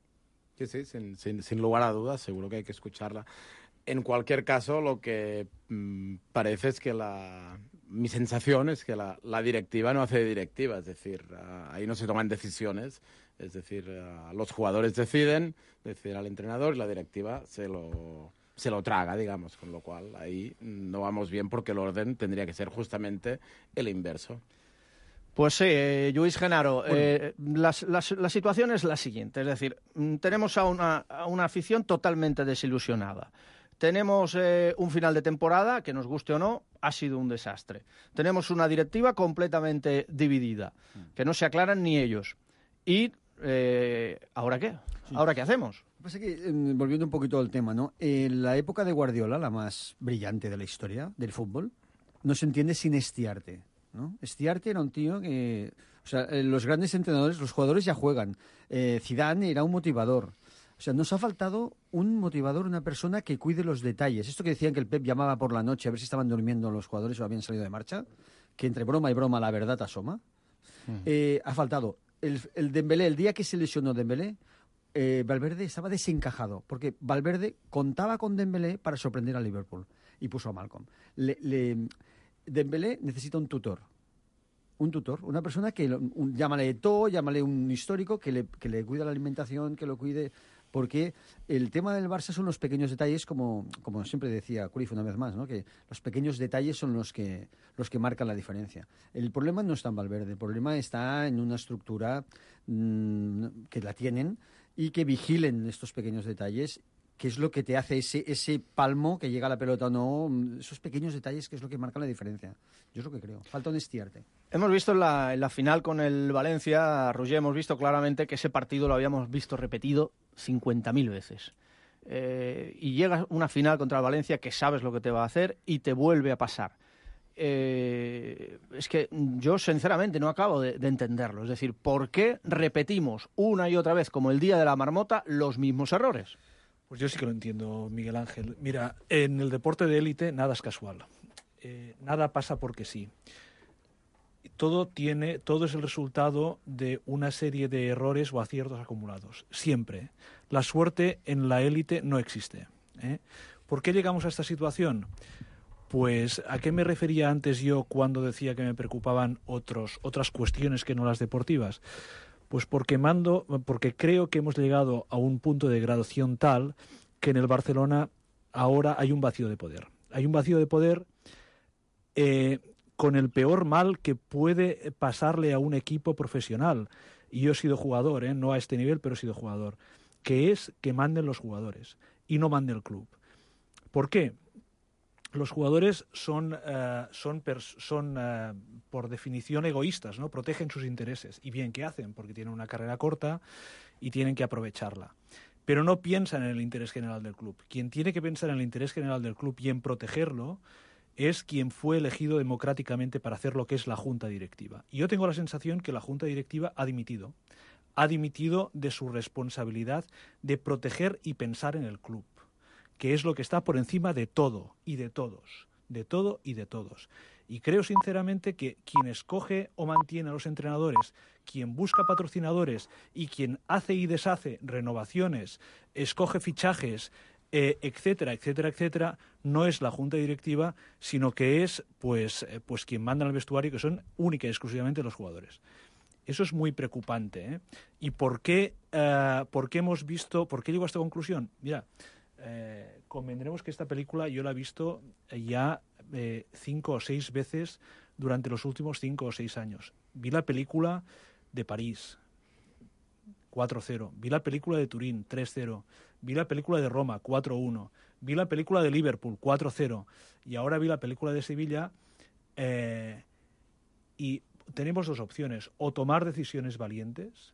Speaker 17: Sí, sí, sin, sin, sin lugar a dudas, seguro que hay que escucharla. En cualquier caso, lo que mmm, parece es que la... Mi sensación es que la, la directiva no hace directiva, es decir, uh, ahí no se toman decisiones, es decir, uh, los jugadores deciden, deciden al entrenador y la directiva se lo, se lo traga, digamos, con lo cual ahí no vamos bien porque el orden tendría que ser justamente el inverso.
Speaker 11: Pues sí, eh, Lluís Genaro, eh, la, la, la situación es la siguiente, es decir, tenemos a una, a una afición totalmente desilusionada. Tenemos eh, un final de temporada, que nos guste o no, ha sido un desastre. Tenemos una directiva completamente dividida, que no se aclaran ni ellos. Y, eh, ¿ahora qué? Sí. ¿Ahora qué hacemos?
Speaker 15: Lo que pasa es que, eh, volviendo un poquito al tema, ¿no? En la época de Guardiola, la más brillante de la historia del fútbol, no se entiende sin Estiarte, ¿no? Estiarte era un tío que... O sea, eh, los grandes entrenadores, los jugadores ya juegan. Eh, Zidane era un motivador. O sea, nos ha faltado un motivador, una persona que cuide los detalles. Esto que decían que el Pep llamaba por la noche a ver si estaban durmiendo los jugadores o habían salido de marcha, que entre broma y broma la verdad asoma. Uh-huh. Eh, ha faltado. El, el Dembélé, el día que se lesionó Dembélé, eh, Valverde estaba desencajado, porque Valverde contaba con Dembélé para sorprender a Liverpool y puso a Malcolm. Le, le, Dembélé necesita un tutor. Un tutor, una persona que, un, llámale todo, llámale un histórico, que le, que le cuida la alimentación, que lo cuide... Porque el tema del Barça son los pequeños detalles, como, como siempre decía Cruyff una vez más, ¿no? Que los pequeños detalles son los que, los que marcan la diferencia. El problema no está en Valverde, el problema está en una estructura mmm, que la tienen y que vigilen estos pequeños detalles, que es lo que te hace ese, ese palmo que llega a la pelota o no, esos pequeños detalles que es lo que marca la diferencia. Yo es lo que creo. Falta un Estiarte.
Speaker 11: Hemos visto en la, en la final con el Valencia, Roger, hemos visto claramente que ese partido lo habíamos visto repetido cincuenta mil veces. Eh, y llega una final contra el Valencia que sabes lo que te va a hacer y te vuelve a pasar. Eh, es que yo sinceramente no acabo de, de entenderlo. Es decir, ¿por qué repetimos una y otra vez, como el día de la marmota, los mismos errores?
Speaker 2: Pues yo sí que lo entiendo, Miguel Ángel. Mira, en el deporte de élite nada es casual. Eh, nada pasa porque sí. Todo tiene, todo es el resultado de una serie de errores o aciertos acumulados. Siempre. La suerte en la élite no existe, ¿eh? ¿Por qué llegamos a esta situación? Pues, ¿a qué me refería antes yo cuando decía que me preocupaban otros, otras cuestiones que no las deportivas? Pues porque mando, porque creo que hemos llegado a un punto de graduación tal que en el Barcelona ahora hay un vacío de poder. Hay un vacío de poder eh, con el peor mal que puede pasarle a un equipo profesional. Y yo he sido jugador, ¿eh? No a este nivel, pero he sido jugador. Que es que manden los jugadores y no mande el club. ¿Por qué? Los jugadores son, uh, son, pers- son uh, por definición egoístas, ¿no? Protegen sus intereses. Y bien, ¿qué hacen? Porque tienen una carrera corta y tienen que aprovecharla. Pero no piensan en el interés general del club. Quien tiene que pensar en el interés general del club y en protegerlo es quien fue elegido democráticamente para hacer lo que es la junta directiva. Y yo tengo la sensación que la junta directiva ha dimitido. Ha dimitido de su responsabilidad de proteger y pensar en el club, que es lo que está por encima de todo y de todos, de todo y de todos. Y creo sinceramente que quien escoge o mantiene a los entrenadores, quien busca patrocinadores y quien hace y deshace renovaciones, escoge fichajes, eh, etcétera, etcétera, etcétera, no es la junta directiva, sino que es pues, eh, pues quien manda en el vestuario, que son única y exclusivamente los jugadores. Eso es muy preocupante, ¿eh? ¿Y por qué, uh, por qué hemos visto, por qué llego a esta conclusión? Mira, eh, convendremos que esta película yo la he visto ya eh, cinco o seis veces durante los últimos cinco o seis años. Vi la película de París, cuatro cero. Vi la película de Turín, tres cero. Vi la película de Roma, cuatro uno. Vi la película de Liverpool, cuatro cero. Y ahora vi la película de Sevilla eh, y tenemos dos opciones, o tomar decisiones valientes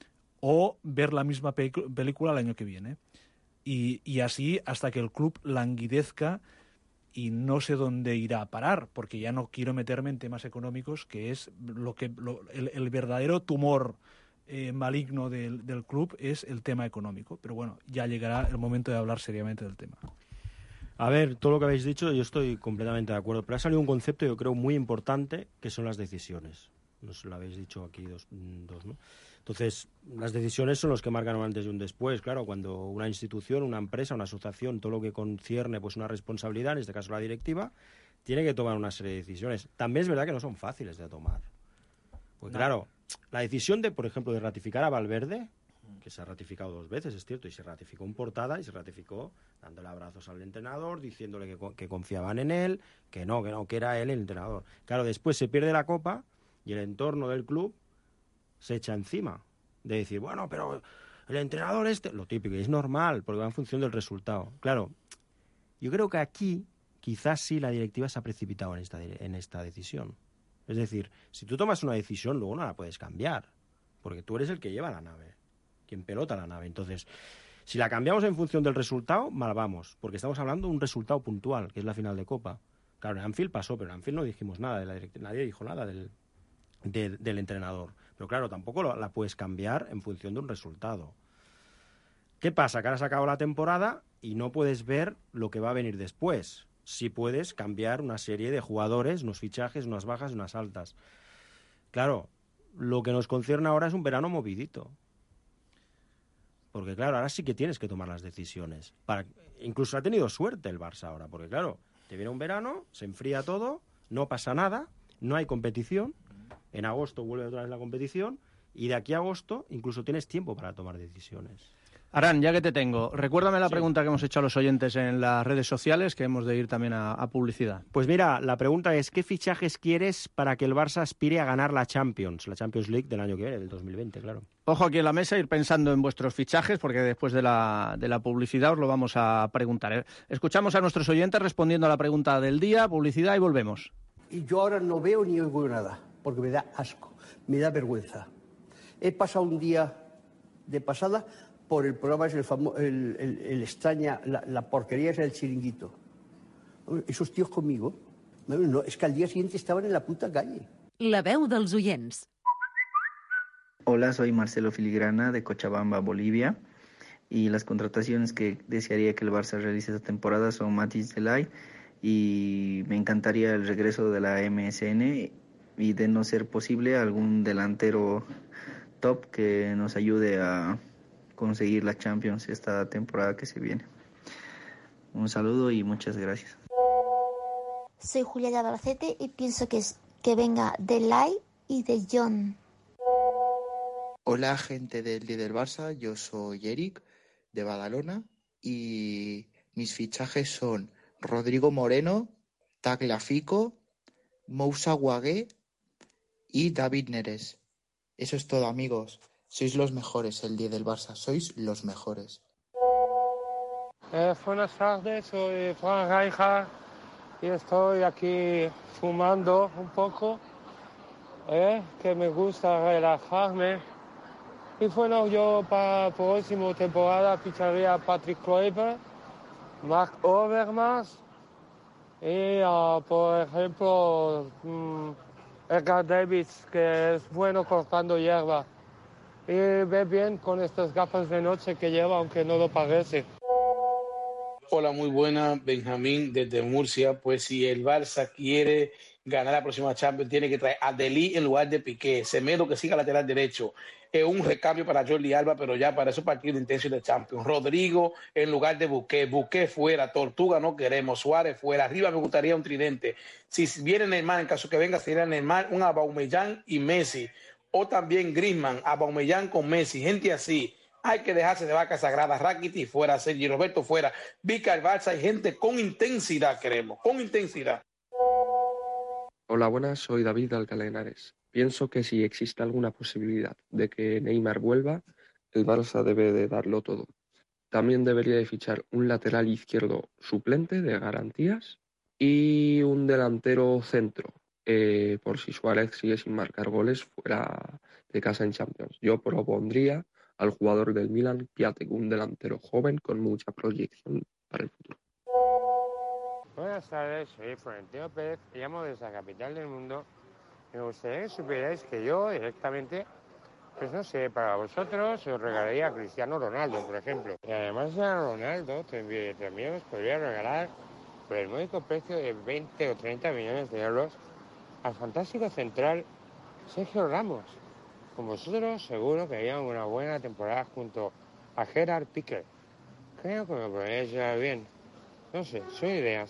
Speaker 2: o ver la misma pe- película el año que viene. Y, y así hasta que el club languidezca y no sé dónde irá a parar, porque ya no quiero meterme en temas económicos, que es lo que lo, el, el verdadero tumor eh, maligno del, del club es el tema económico. Pero bueno, ya llegará el momento de hablar seriamente del tema.
Speaker 9: A ver, todo lo que habéis dicho yo estoy completamente de acuerdo, pero ha salido un concepto yo creo muy importante, que son las decisiones. Nos lo habéis dicho aquí dos, dos, ¿no? Entonces, las decisiones son los que marcan un antes y un después. Claro, cuando una institución, una empresa, una asociación, todo lo que concierne pues una responsabilidad, en este caso la directiva, tiene que tomar una serie de decisiones. También es verdad que no son fáciles de tomar. Pues no. Claro, la decisión de, por ejemplo, de ratificar a Valverde, que se ha ratificado dos veces, es cierto, y se ratificó en portada y se ratificó dándole abrazos al entrenador, diciéndole que, que confiaban en él, que no, que no, que era él el entrenador. Claro, después se pierde la Copa y el entorno del club se echa encima de decir, bueno, pero el entrenador este, lo típico, y es normal, porque va en función del resultado. Claro, yo creo que aquí quizás sí la directiva se ha precipitado en esta, en esta decisión. Es decir, si tú tomas una decisión, luego no la puedes cambiar, porque tú eres el que lleva la nave, quien pelota la nave. Entonces, si la cambiamos en función del resultado, mal vamos, porque estamos hablando de un resultado puntual, que es la final de Copa. Claro, en Anfield pasó, pero en Anfield no dijimos nada de la directiva, nadie dijo nada del, de, del entrenador. Pero claro, tampoco la puedes cambiar en función de un resultado. ¿Qué pasa? Que ahora se acabó la temporada y no puedes ver lo que va a venir después. Sí puedes cambiar una serie de jugadores, unos fichajes, unas bajas y unas altas. Claro, lo que nos concierne ahora es un verano movidito. Porque claro, ahora sí que tienes que tomar las decisiones. Para... Incluso ha tenido suerte el Barça ahora, porque claro, te viene un verano, se enfría todo, no pasa nada, no hay competición. En agosto vuelve otra vez la competición y de aquí a agosto incluso tienes tiempo para tomar decisiones.
Speaker 11: Arán, ya que te tengo, recuérdame la sí. pregunta que hemos hecho a los oyentes en las redes sociales, que hemos de ir también a, a publicidad.
Speaker 9: Pues mira, la pregunta es, ¿qué fichajes quieres para que el Barça aspire a ganar la Champions? La Champions League del año que viene, del dos mil veinte, claro.
Speaker 11: Ojo aquí en la mesa, ir pensando en vuestros fichajes, porque después de la, de la publicidad os lo vamos a preguntar, ¿eh? Escuchamos a nuestros oyentes respondiendo a la pregunta del día, publicidad y volvemos.
Speaker 18: Y yo ahora no veo ni oigo nada, porque me da asco, me da vergüenza. He pasado un día de pasada por el programa, es el, famo- el, el, el extraña, la, la porquería es el Chiringuito. Esos tíos conmigo, no, no, es que al día siguiente estaban en la puta calle.
Speaker 3: La veu dels oients.
Speaker 19: Hola, soy Marcelo Filigrana de Cochabamba, Bolivia. Y las contrataciones que desearía que el Barça realice esta temporada son Matthijs de Ligt, y me encantaría el regreso de la M S N y, de no ser posible, algún delantero top que nos ayude a conseguir la Champions esta temporada que se viene. Un saludo y muchas gracias.
Speaker 14: Soy Julia de Albacete y pienso que, es, que venga de Ligt y de John.
Speaker 20: Hola, gente del Día del Barça, yo soy Eric de Badalona y mis fichajes son Rodrigo Moreno, Tagliafico, Moussa Wagué y David Neres. Eso es todo, amigos. Sois los mejores el día del Barça. Sois los mejores.
Speaker 21: Eh, buenas tardes, soy Fran Rijkaard y estoy aquí fumando un poco, eh, que me gusta relajarme. Y bueno, yo para la próxima temporada ficharía a Patrick Kluivert, Marc Overmars Y, uh, por ejemplo, um, Edgar Davis, que es bueno cortando hierba. Y ve bien con estas gafas de noche que lleva, aunque no lo parece.
Speaker 1: Hola, muy buena, Benjamín desde Murcia. Pues si el Barça quiere ganar la próxima Champions, tiene que traer a Delí en lugar de Piqué, Semedo que siga lateral derecho, es un recambio para Jordi Alba, pero ya para esos partidos intensos de Champions. Rodrigo en lugar de Busquets, Busquets fuera, Tortuga no queremos, Suárez fuera, arriba me gustaría un tridente. Si viene Neymar, en caso que venga, sería Neymar, un Aubameyang y Messi, o también Griezmann, Aubameyang con Messi, gente así. Hay que dejarse de vaca sagrada. Rakitic fuera, Sergi Roberto fuera. Vica el Barça, hay gente con intensidad, queremos, con intensidad.
Speaker 22: Hola, buenas, soy David de Alcalá de Henares. Pienso que si existe alguna posibilidad de que Neymar vuelva, el Barça debe de darlo todo. También debería de fichar un lateral izquierdo suplente de garantías y un delantero centro, eh, por si Suárez sigue sin marcar goles fuera de casa en Champions. Yo propondría al jugador del Milan, Piatek, un delantero joven con mucha proyección para el futuro.
Speaker 21: Buenas tardes, soy Florentino Pérez, llamo desde la capital del mundo. Me gustaría que supierais que yo directamente, pues no sé, para vosotros os regalaría a Cristiano Ronaldo, por ejemplo. Y además de a Ronaldo, también os podría regalar por el módico precio de veinte o treinta millones de euros al fantástico central Sergio Ramos. Con vosotros seguro que harían una buena temporada junto a Gerard Piqué. Creo que me podríais llevar bien. No sé, son ideas.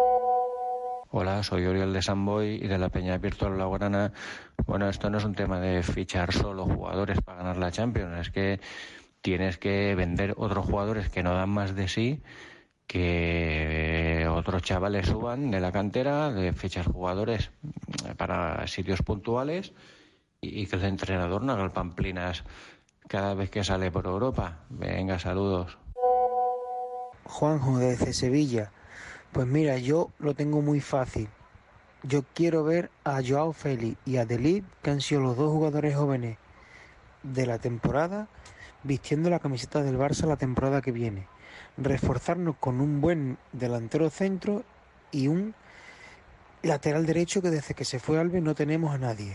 Speaker 23: Hola, soy Oriol de San Boi y de la Peña Virtual Blaugrana. Bueno, esto no es un tema de fichar solo jugadores para ganar la Champions, es que tienes que vender otros jugadores que no dan más de sí, que otros chavales suban de la cantera, de fichar jugadores para sitios puntuales y que el entrenador no haga el pamplinas cada vez que sale por Europa. Venga, saludos.
Speaker 24: Juanjo, desde Sevilla. Pues mira, yo lo tengo muy fácil. Yo quiero ver a Joao Félix y a De Ligt, que han sido los dos jugadores jóvenes de la temporada, vistiendo la camiseta del Barça la temporada que viene. Reforzarnos con un buen delantero centro y un lateral derecho que desde que se fue Alves no tenemos a nadie.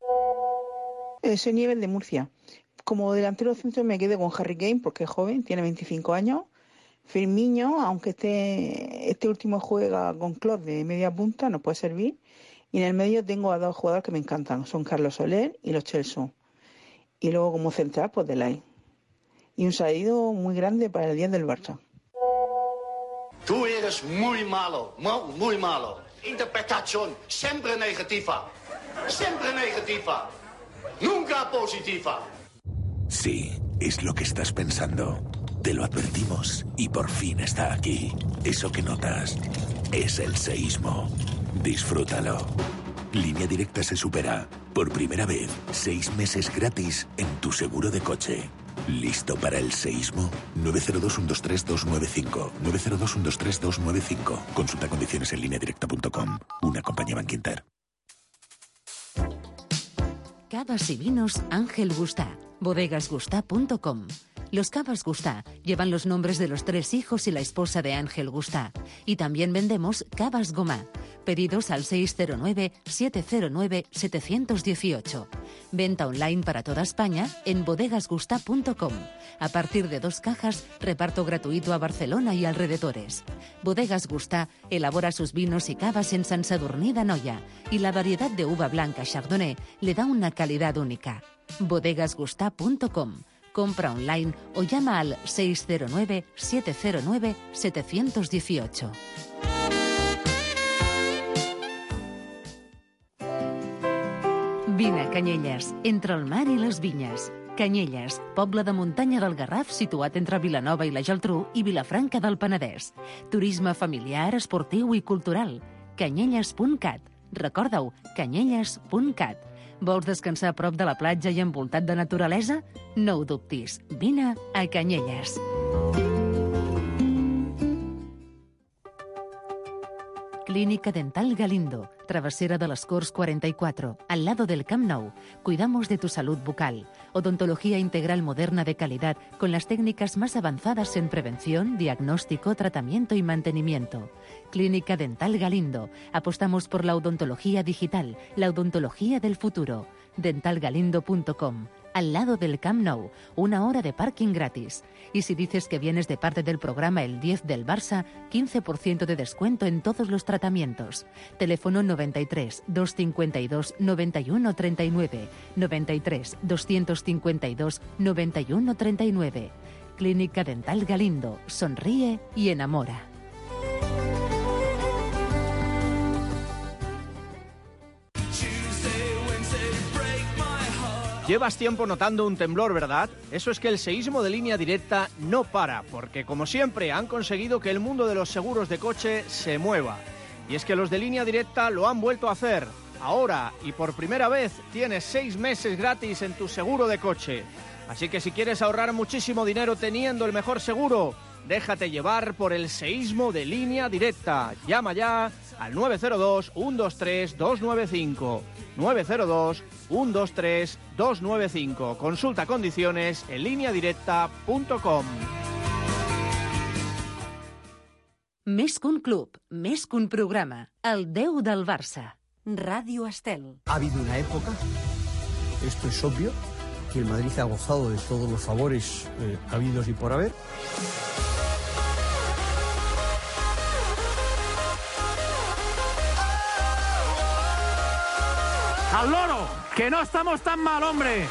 Speaker 25: Soy Nieves de Murcia. Como delantero centro me quedo con Harry Kane porque es joven, tiene veinticinco años. Firmino, aunque este, este último juega con Klopp de media punta, nos puede servir. Y en el medio tengo a dos jugadores que me encantan, son Carlos Soler y Lo Celso. Y luego como central, pues De Ligt. Y un saludo muy grande para el día del Barça.
Speaker 26: Tú eres muy malo, muy, muy malo. Interpretación siempre negativa, siempre negativa, nunca positiva.
Speaker 7: Sí, es lo que estás pensando. Te lo advertimos y por fin está aquí. Eso que notas es el seísmo. Disfrútalo. Línea Directa se supera. Por primera vez, seis meses gratis en tu seguro de coche. ¿Listo para el seísmo? nueve cero dos, uno dos tres, dos nueve cinco. nueve cero dos, uno dos tres, dos nueve cinco. Consulta condiciones en línea directa punto com. Una compañía Bankinter.
Speaker 3: Cavas y vinos Ángel Gustá. bodegas gustá punto com. Los Cavas Gustá llevan los nombres de los tres hijos y la esposa de Ángel Gustá. Y también vendemos Cavas Gomá. Pedidos al seis cero nueve, siete cero nueve, siete uno ocho. Venta online para toda España en bodegas gustá punto com. A partir de dos cajas, reparto gratuito a Barcelona y alrededores. Bodegas Gustá elabora sus vinos y cavas en Sant Sadurní d'Anoia y la variedad de uva blanca Chardonnay le da una calidad única. bodegas gustá punto com. Compra online o llama al seis cero nueve, siete cero nueve, siete uno ocho. Vine a Canyelles, entre el mar i les vinyes. Canyelles, poble de muntanya del Garraf situat entre Vilanova i la Geltrú i Vilafranca del Penedès. Turisme familiar, esportiu i cultural. canyelles punt cat. Recorda-ho, canyelles punt cat. Vols descansar a prop de la platja i envoltat de naturalesa? No ho dubtis, vine a Canyelles. Clínica Dental Galindo, Travesera de las Corts cuarenta y cuatro, al lado del Camp Nou. Cuidamos de tu salud bucal. Odontología integral moderna de calidad con las técnicas más avanzadas en prevención, diagnóstico, tratamiento y mantenimiento. Clínica Dental Galindo. Apostamos por la odontología digital, la odontología del futuro. dental galindo punto com. Al lado del Camp Nou, una hora de parking gratis. Y si dices que vienes de parte del programa El diez del Barça, quince por ciento de descuento en todos los tratamientos. Teléfono noventa y tres, doscientos cincuenta y dos, noventa y uno treinta y nueve, noventa y tres, doscientos cincuenta y dos, noventa y uno treinta y nueve. Clínica Dental Galindo. Sonríe y enamora.
Speaker 11: Llevas tiempo notando un temblor, ¿verdad? Eso es que el seísmo de Línea Directa no para, porque como siempre han conseguido que el mundo de los seguros de coche se mueva. Y es que los de Línea Directa lo han vuelto a hacer. Ahora, y por primera vez, tienes seis meses gratis en tu seguro de coche. Así que si quieres ahorrar muchísimo dinero teniendo el mejor seguro, déjate llevar por el seísmo de Línea Directa. Llama ya al nueve cero dos, uno dos tres, dos nueve cinco. nueve cero dos, uno dos tres, dos nueve cinco. Consulta condiciones en línea directa punto com.
Speaker 3: Més que un club, més que un programa. El Déu del Barça. Ràdio Estel.
Speaker 18: Ha habido una época, esto es obvio, que el Madrid ha gozado de todos los favores eh, habidos y por haber.
Speaker 4: ¡Al loro! ¡Que no estamos tan mal, hombre!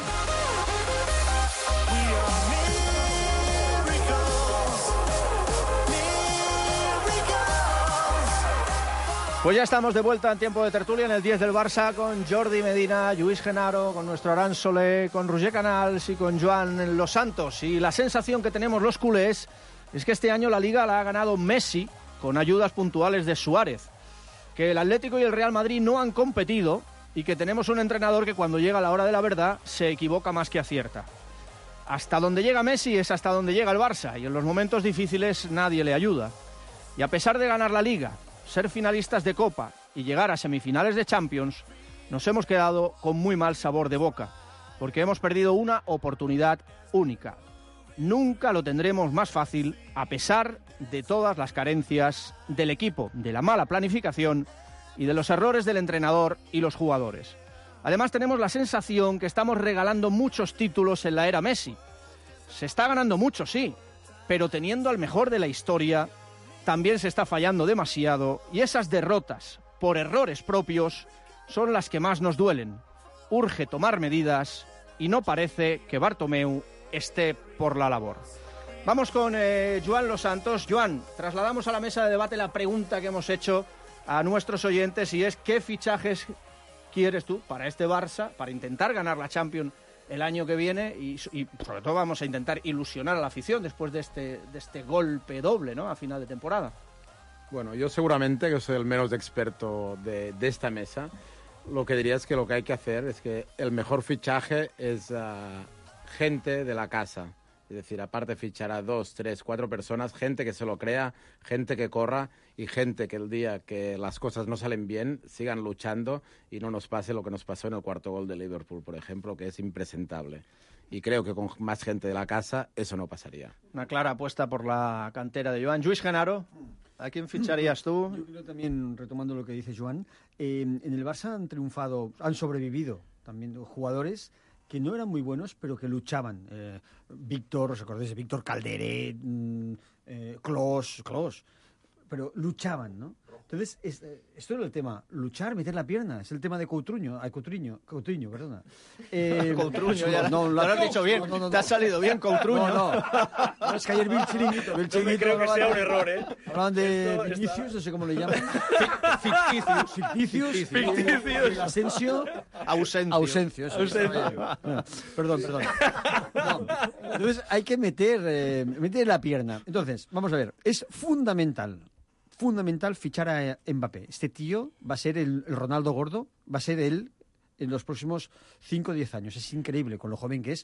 Speaker 11: Pues ya estamos de vuelta en tiempo de tertulia en el diez del Barça con Jordi Medina, Lluís Genaro, con nuestro Aran Soler, con Roger Canals y con Joan Los Santos. Y la sensación que tenemos los culés es que este año la Liga la ha ganado Messi con ayudas puntuales de Suárez, que el Atlético y el Real Madrid no han competido y que tenemos un entrenador que cuando llega la hora de la verdad se equivoca más que acierta. Hasta donde llega Messi es hasta donde llega el Barça y en los momentos difíciles nadie le ayuda. Y a pesar de ganar la Liga, ser finalistas de Copa y llegar a semifinales de Champions, nos hemos quedado con muy mal sabor de boca, porque hemos perdido una oportunidad única. Nunca lo tendremos más fácil a pesar de todas las carencias del equipo, de la mala planificación y de los errores del entrenador y los jugadores. Además tenemos la sensación que estamos regalando muchos títulos en la era Messi. Se está ganando mucho, sí, pero teniendo al mejor de la historia, también se está fallando demasiado y esas derrotas por errores propios son las que más nos duelen. Urge tomar medidas y no parece que Bartomeu esté por la labor. Vamos con eh, Joan Los Santos. Joan, trasladamos a la mesa de debate la pregunta que hemos hecho a nuestros oyentes y es ¿qué fichajes quieres tú para este Barça, para intentar ganar la Champions el año que viene y, y sobre todo vamos a intentar ilusionar a la afición después de este, de este golpe doble, ¿no?, a final de temporada?
Speaker 17: Bueno, yo seguramente, que soy el menos experto de, de esta mesa, lo que diría es que lo que hay que hacer es que el mejor fichaje es uh, gente de la casa. Es decir, aparte de fichar a dos, tres, cuatro personas, gente que se lo crea, gente que corra y gente que el día que las cosas no salen bien sigan luchando y no nos pase lo que nos pasó en el cuarto gol de Liverpool, por ejemplo, que es impresentable. Y creo que con más gente de la casa eso no pasaría.
Speaker 11: Una clara apuesta por la cantera de Joan. Lluís Genaro, ¿a quién ficharías tú?
Speaker 15: Yo creo también, retomando lo que dice Joan, eh, en el Barça han triunfado, han sobrevivido también jugadores que no eran muy buenos, pero que luchaban. Eh, Víctor, ¿os acordáis de Víctor Calderé, mm, eh, Klos, Klos? Pero luchaban, ¿no? Entonces, es, eh, esto era el tema, luchar, meter la pierna, es el tema de Coutinho, ay, Coutinho, Coutinho, perdona.
Speaker 11: Eh, Coutinho, ya no, lo has dicho bien, no, no, no, te ha salido bien Coutinho.
Speaker 15: No, no, no, es que ayer vi el chiringuito, vi el chiringuito.
Speaker 11: No me creo que sea un error, ¿eh?
Speaker 15: Hablaban de esto, Vinicius, esto... no sé cómo le llaman. Ficticius. Ficticius. Ficticius. Asensio.
Speaker 11: Ausencio.
Speaker 15: Ausencio, eso. Ausencio. Bueno, perdón, perdón. No, entonces hay que meter, eh, meter la pierna. Entonces, vamos a ver, es fundamental fundamental fichar a Mbappé. Este tío va a ser el, el Ronaldo gordo, va a ser él en los próximos cinco o diez años. Es increíble con lo joven que es.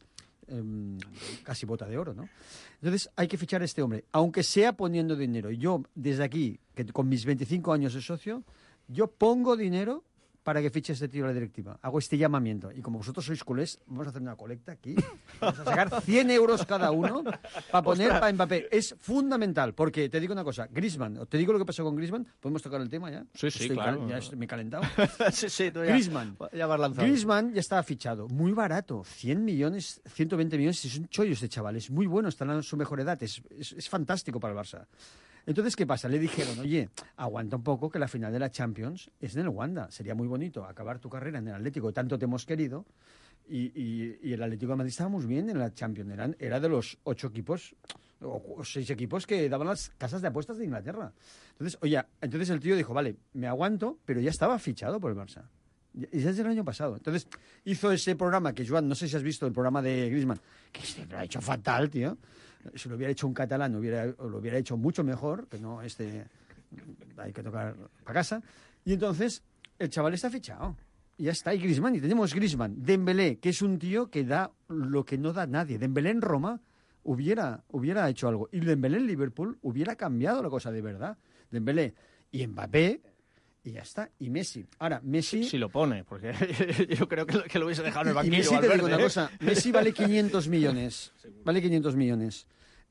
Speaker 15: eh, casi bota de oro, ¿no? Entonces hay que fichar a este hombre, aunque sea poniendo dinero. Yo, desde aquí, que con mis veinticinco años de socio, yo pongo dinero para que fiche este tío a la directiva. Hago este llamamiento. Y como vosotros sois culés, vamos a hacer una colecta aquí. Vamos a sacar cien euros cada uno para poner para Mbappé. Es fundamental, porque te digo una cosa, Griezmann, te digo lo que pasó con Griezmann, ¿podemos tocar el tema ya?
Speaker 11: Sí, sí,
Speaker 15: Estoy
Speaker 11: claro.
Speaker 15: cal- ya estoy- me he calentado.
Speaker 11: sí, sí, tú ya,
Speaker 15: Griezmann.
Speaker 11: ya vas lanzado.
Speaker 15: Griezmann ya estaba fichado, muy barato, cien millones, ciento veinte millones, es un chollo este chaval, es muy bueno, está en su mejor edad, es, es, es fantástico para el Barça. Entonces, ¿qué pasa? Le dijeron, oye, aguanta un poco que la final de la Champions es en el Wanda. Sería muy bonito acabar tu carrera en el Atlético, que tanto te hemos querido. Y, y, y el Atlético de Madrid estaba muy bien en la Champions. Eran, era de los ocho equipos, o, o seis equipos que daban las casas de apuestas de Inglaterra. Entonces, oye, entonces el tío dijo, vale, me aguanto, pero ya estaba fichado por el Barça. Y ya es del año pasado. Entonces, hizo ese programa que, Joan, no sé si has visto el programa de Griezmann, que se lo ha hecho fatal, tío. Si lo hubiera hecho un catalán, hubiera, lo hubiera hecho mucho mejor, que no este. Hay que tocar para casa. Y entonces, el chaval está fichado. Y ya está. Y Griezmann, y tenemos Griezmann. Dembélé, que es un tío que da lo que no da nadie. Dembélé en Roma hubiera, hubiera hecho algo. Y Dembélé en Liverpool hubiera cambiado la cosa de verdad. Dembélé y Mbappé. Y ya está. Y Messi. Ahora, Messi...
Speaker 11: Si lo pone, porque yo creo que lo, que lo hubiese dejado en el
Speaker 15: Y
Speaker 11: banquillo.
Speaker 15: Messi, te digo
Speaker 11: Valverde,
Speaker 15: una
Speaker 11: ¿eh?
Speaker 15: cosa. Messi vale quinientos millones. Vale quinientos millones.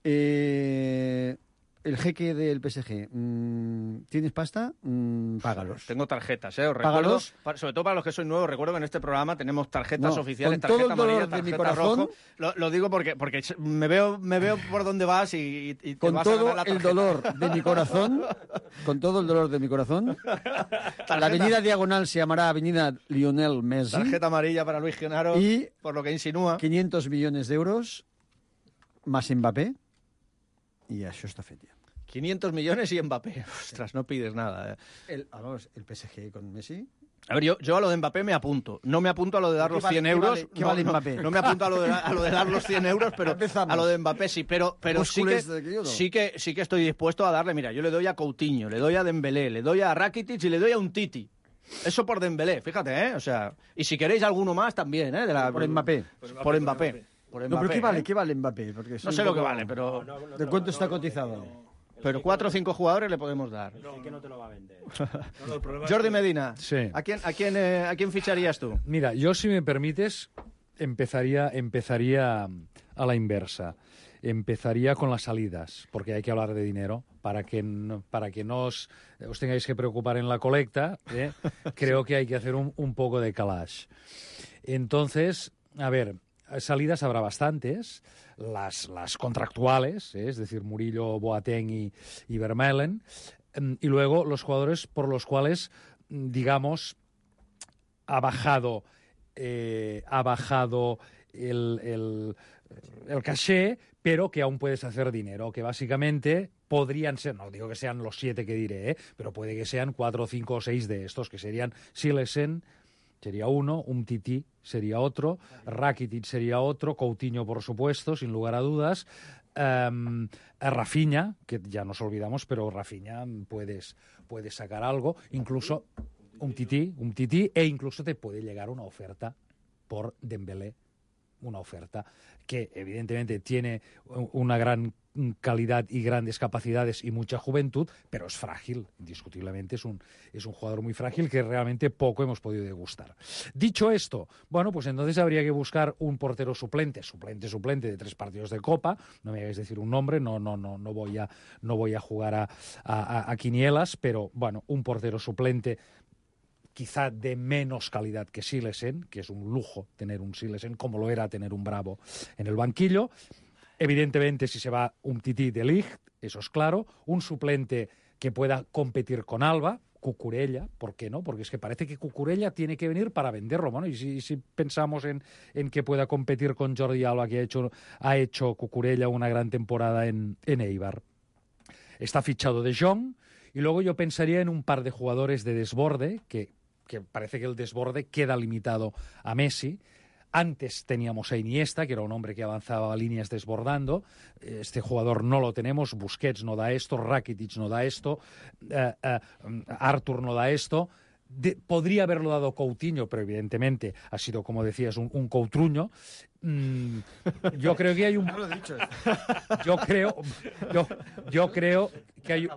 Speaker 15: Eh, el jeque del P S G. mmm, ¿Tienes pasta? Mmm, págalos.
Speaker 11: Tengo tarjetas, ¿eh? Os recuerdo,
Speaker 15: Págalos.
Speaker 11: pa- sobre todo para los que sois nuevos, recuerdo que en este programa tenemos tarjetas
Speaker 15: No,
Speaker 11: oficiales,
Speaker 15: con todo
Speaker 11: tarjeta
Speaker 15: el dolor
Speaker 11: amarilla,
Speaker 15: de mi
Speaker 11: tarjeta
Speaker 15: corazón.
Speaker 11: rojo. Lo, lo digo porque, porque me veo, me veo por dónde vas y, y te
Speaker 15: Con
Speaker 11: vas a
Speaker 15: todo
Speaker 11: ganar la
Speaker 15: el
Speaker 11: tarjeta.
Speaker 15: dolor de mi corazón, con todo el dolor de mi corazón, la avenida diagonal se llamará Avenida Lionel Messi.
Speaker 11: Tarjeta amarilla para Luis Genaro,
Speaker 15: Y
Speaker 11: por lo que insinúa.
Speaker 15: quinientos millones de euros más Mbappé y això està fet ja.
Speaker 11: quinientos millones y Mbappé. Ostras, no pides nada. ¿eh?
Speaker 15: El, vamos, el P S G con Messi.
Speaker 11: A ver, yo, yo a lo de Mbappé me apunto. No me apunto a lo de dar
Speaker 15: ¿Qué
Speaker 11: los
Speaker 15: vale-
Speaker 11: cien
Speaker 15: qué
Speaker 11: euros.
Speaker 15: vale- qué
Speaker 11: no,
Speaker 15: vale
Speaker 11: no,
Speaker 15: Mbappé?
Speaker 11: no me apunto a lo de, a lo de dar los cien euros, pero
Speaker 15: Empezamos.
Speaker 11: a lo de Mbappé sí. Pero, pero
Speaker 15: Los
Speaker 11: sí, que,
Speaker 15: culés de aquello, ¿no?
Speaker 11: sí, que, sí que estoy dispuesto a darle. Mira, yo le doy a Coutinho, le doy a Dembélé, le doy a Rakitic y le doy a un Titi. Eso por Dembélé, fíjate, ¿eh? O sea, y si queréis alguno más también, ¿eh? De la,
Speaker 15: Por Mbappé.
Speaker 11: Por Mbappé. Por
Speaker 15: No, pero
Speaker 11: Mbappé,
Speaker 15: ¿qué vale?
Speaker 11: ¿eh?
Speaker 15: ¿Qué vale Mbappé? Porque
Speaker 11: No
Speaker 15: soy
Speaker 11: sé
Speaker 15: un
Speaker 11: lo que
Speaker 15: poco-
Speaker 11: vale, pero...
Speaker 15: ¿De cuánto está cotizado?
Speaker 11: Pero cuatro o cinco jugadores le podemos dar.
Speaker 9: No, que no te lo va a vender.
Speaker 11: Jordi Medina,
Speaker 16: Sí.
Speaker 11: ¿a quién, a, quién, eh, ¿a quién ficharías tú?
Speaker 16: Mira, yo si me permites, empezaría, empezaría a la inversa. Empezaría con las salidas, porque hay que hablar de dinero, para que no, para que no os, os tengáis que preocupar en la colecta, ¿eh? Creo que hay que hacer un, un poco de collage. Entonces, a ver, salidas habrá bastantes, las, las contractuales, ¿eh? Es decir, Murillo, Boateng y, y Vermaelen, em, y luego los jugadores por los cuales, mm, digamos, ha bajado, eh, ha bajado el, el, el caché, pero que aún puedes hacer dinero, que básicamente podrían ser, no digo que sean los siete que diré, ¿eh? Pero puede que sean cuatro, cinco o seis de estos, que serían Silesen, sería uno, Umtiti sería otro, Rakitic sería otro, Coutinho, por supuesto, sin lugar a dudas, um, Rafinha, que ya nos olvidamos, pero Rafinha puedes, puedes sacar algo, incluso Umtiti, Umtiti, e incluso te puede llegar una oferta por Dembélé, una oferta que evidentemente tiene una gran calidad y grandes capacidades y mucha juventud, pero es frágil, indiscutiblemente es un, es un jugador muy frágil que realmente poco hemos podido degustar. Dicho esto, bueno, pues entonces habría que buscar un portero suplente, suplente, suplente de tres partidos de Copa, no me hagáis decir un nombre, no, no, no, no voy a, no voy a jugar a, a, a quinielas, pero bueno, un portero suplente quizá de menos calidad que Silesen, que es un lujo tener un Silesen, como lo era tener un Bravo en el banquillo. Evidentemente, si se va un Titi de Ligt, eso es claro. Un suplente que pueda competir con Alba, Cucurella, ¿por qué no? Porque es que parece que Cucurella tiene que venir para venderlo, ¿no? Y si, si pensamos en, en que pueda competir con Jordi Alba, que ha hecho, ha hecho Cucurella una gran temporada en, en Eibar. Está fichado De Jong, y luego yo pensaría en un par de jugadores de desborde, que que parece que el desborde queda limitado a Messi. Antes teníamos a Iniesta, que era un hombre que avanzaba a líneas desbordando. Este jugador no lo tenemos. Busquets no da esto, Rakitic no da esto, uh, uh, Arthur no da esto. De, podría haberlo dado Coutinho, pero evidentemente ha sido, como decías, un, un coutruño. Mm, yo creo que hay un...
Speaker 11: No lo he dicho.
Speaker 16: Yo creo... Yo, yo creo que hay...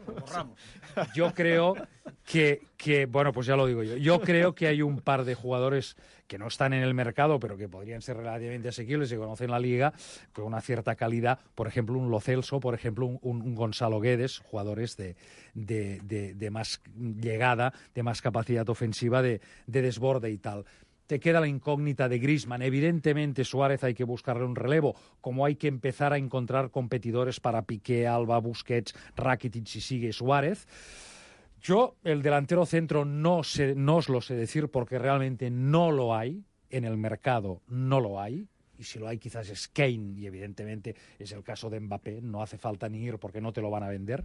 Speaker 16: Yo creo que, que... Bueno, pues ya lo digo yo. Yo creo que hay un par de jugadores que no están en el mercado, pero que podrían ser relativamente asequibles y conocen la liga con una cierta calidad. Por ejemplo, un Lo Celso, por ejemplo, un, un Gonzalo Guedes, jugadores de, de, de, de más llegada, de más capacidad ofensiva, de, de desborde y tal. Te queda la incógnita de Griezmann. Evidentemente, Suárez hay que buscarle un relevo, como hay que empezar a encontrar competidores para Piqué, Alba, Busquets, Rakitic si sigue Suárez. Yo, el delantero centro, no, sé, no os lo sé decir porque realmente no lo hay. En el mercado no lo hay. Y si lo hay, quizás es Kane. Y evidentemente es el caso de Mbappé. No hace falta ni ir porque no te lo van a vender.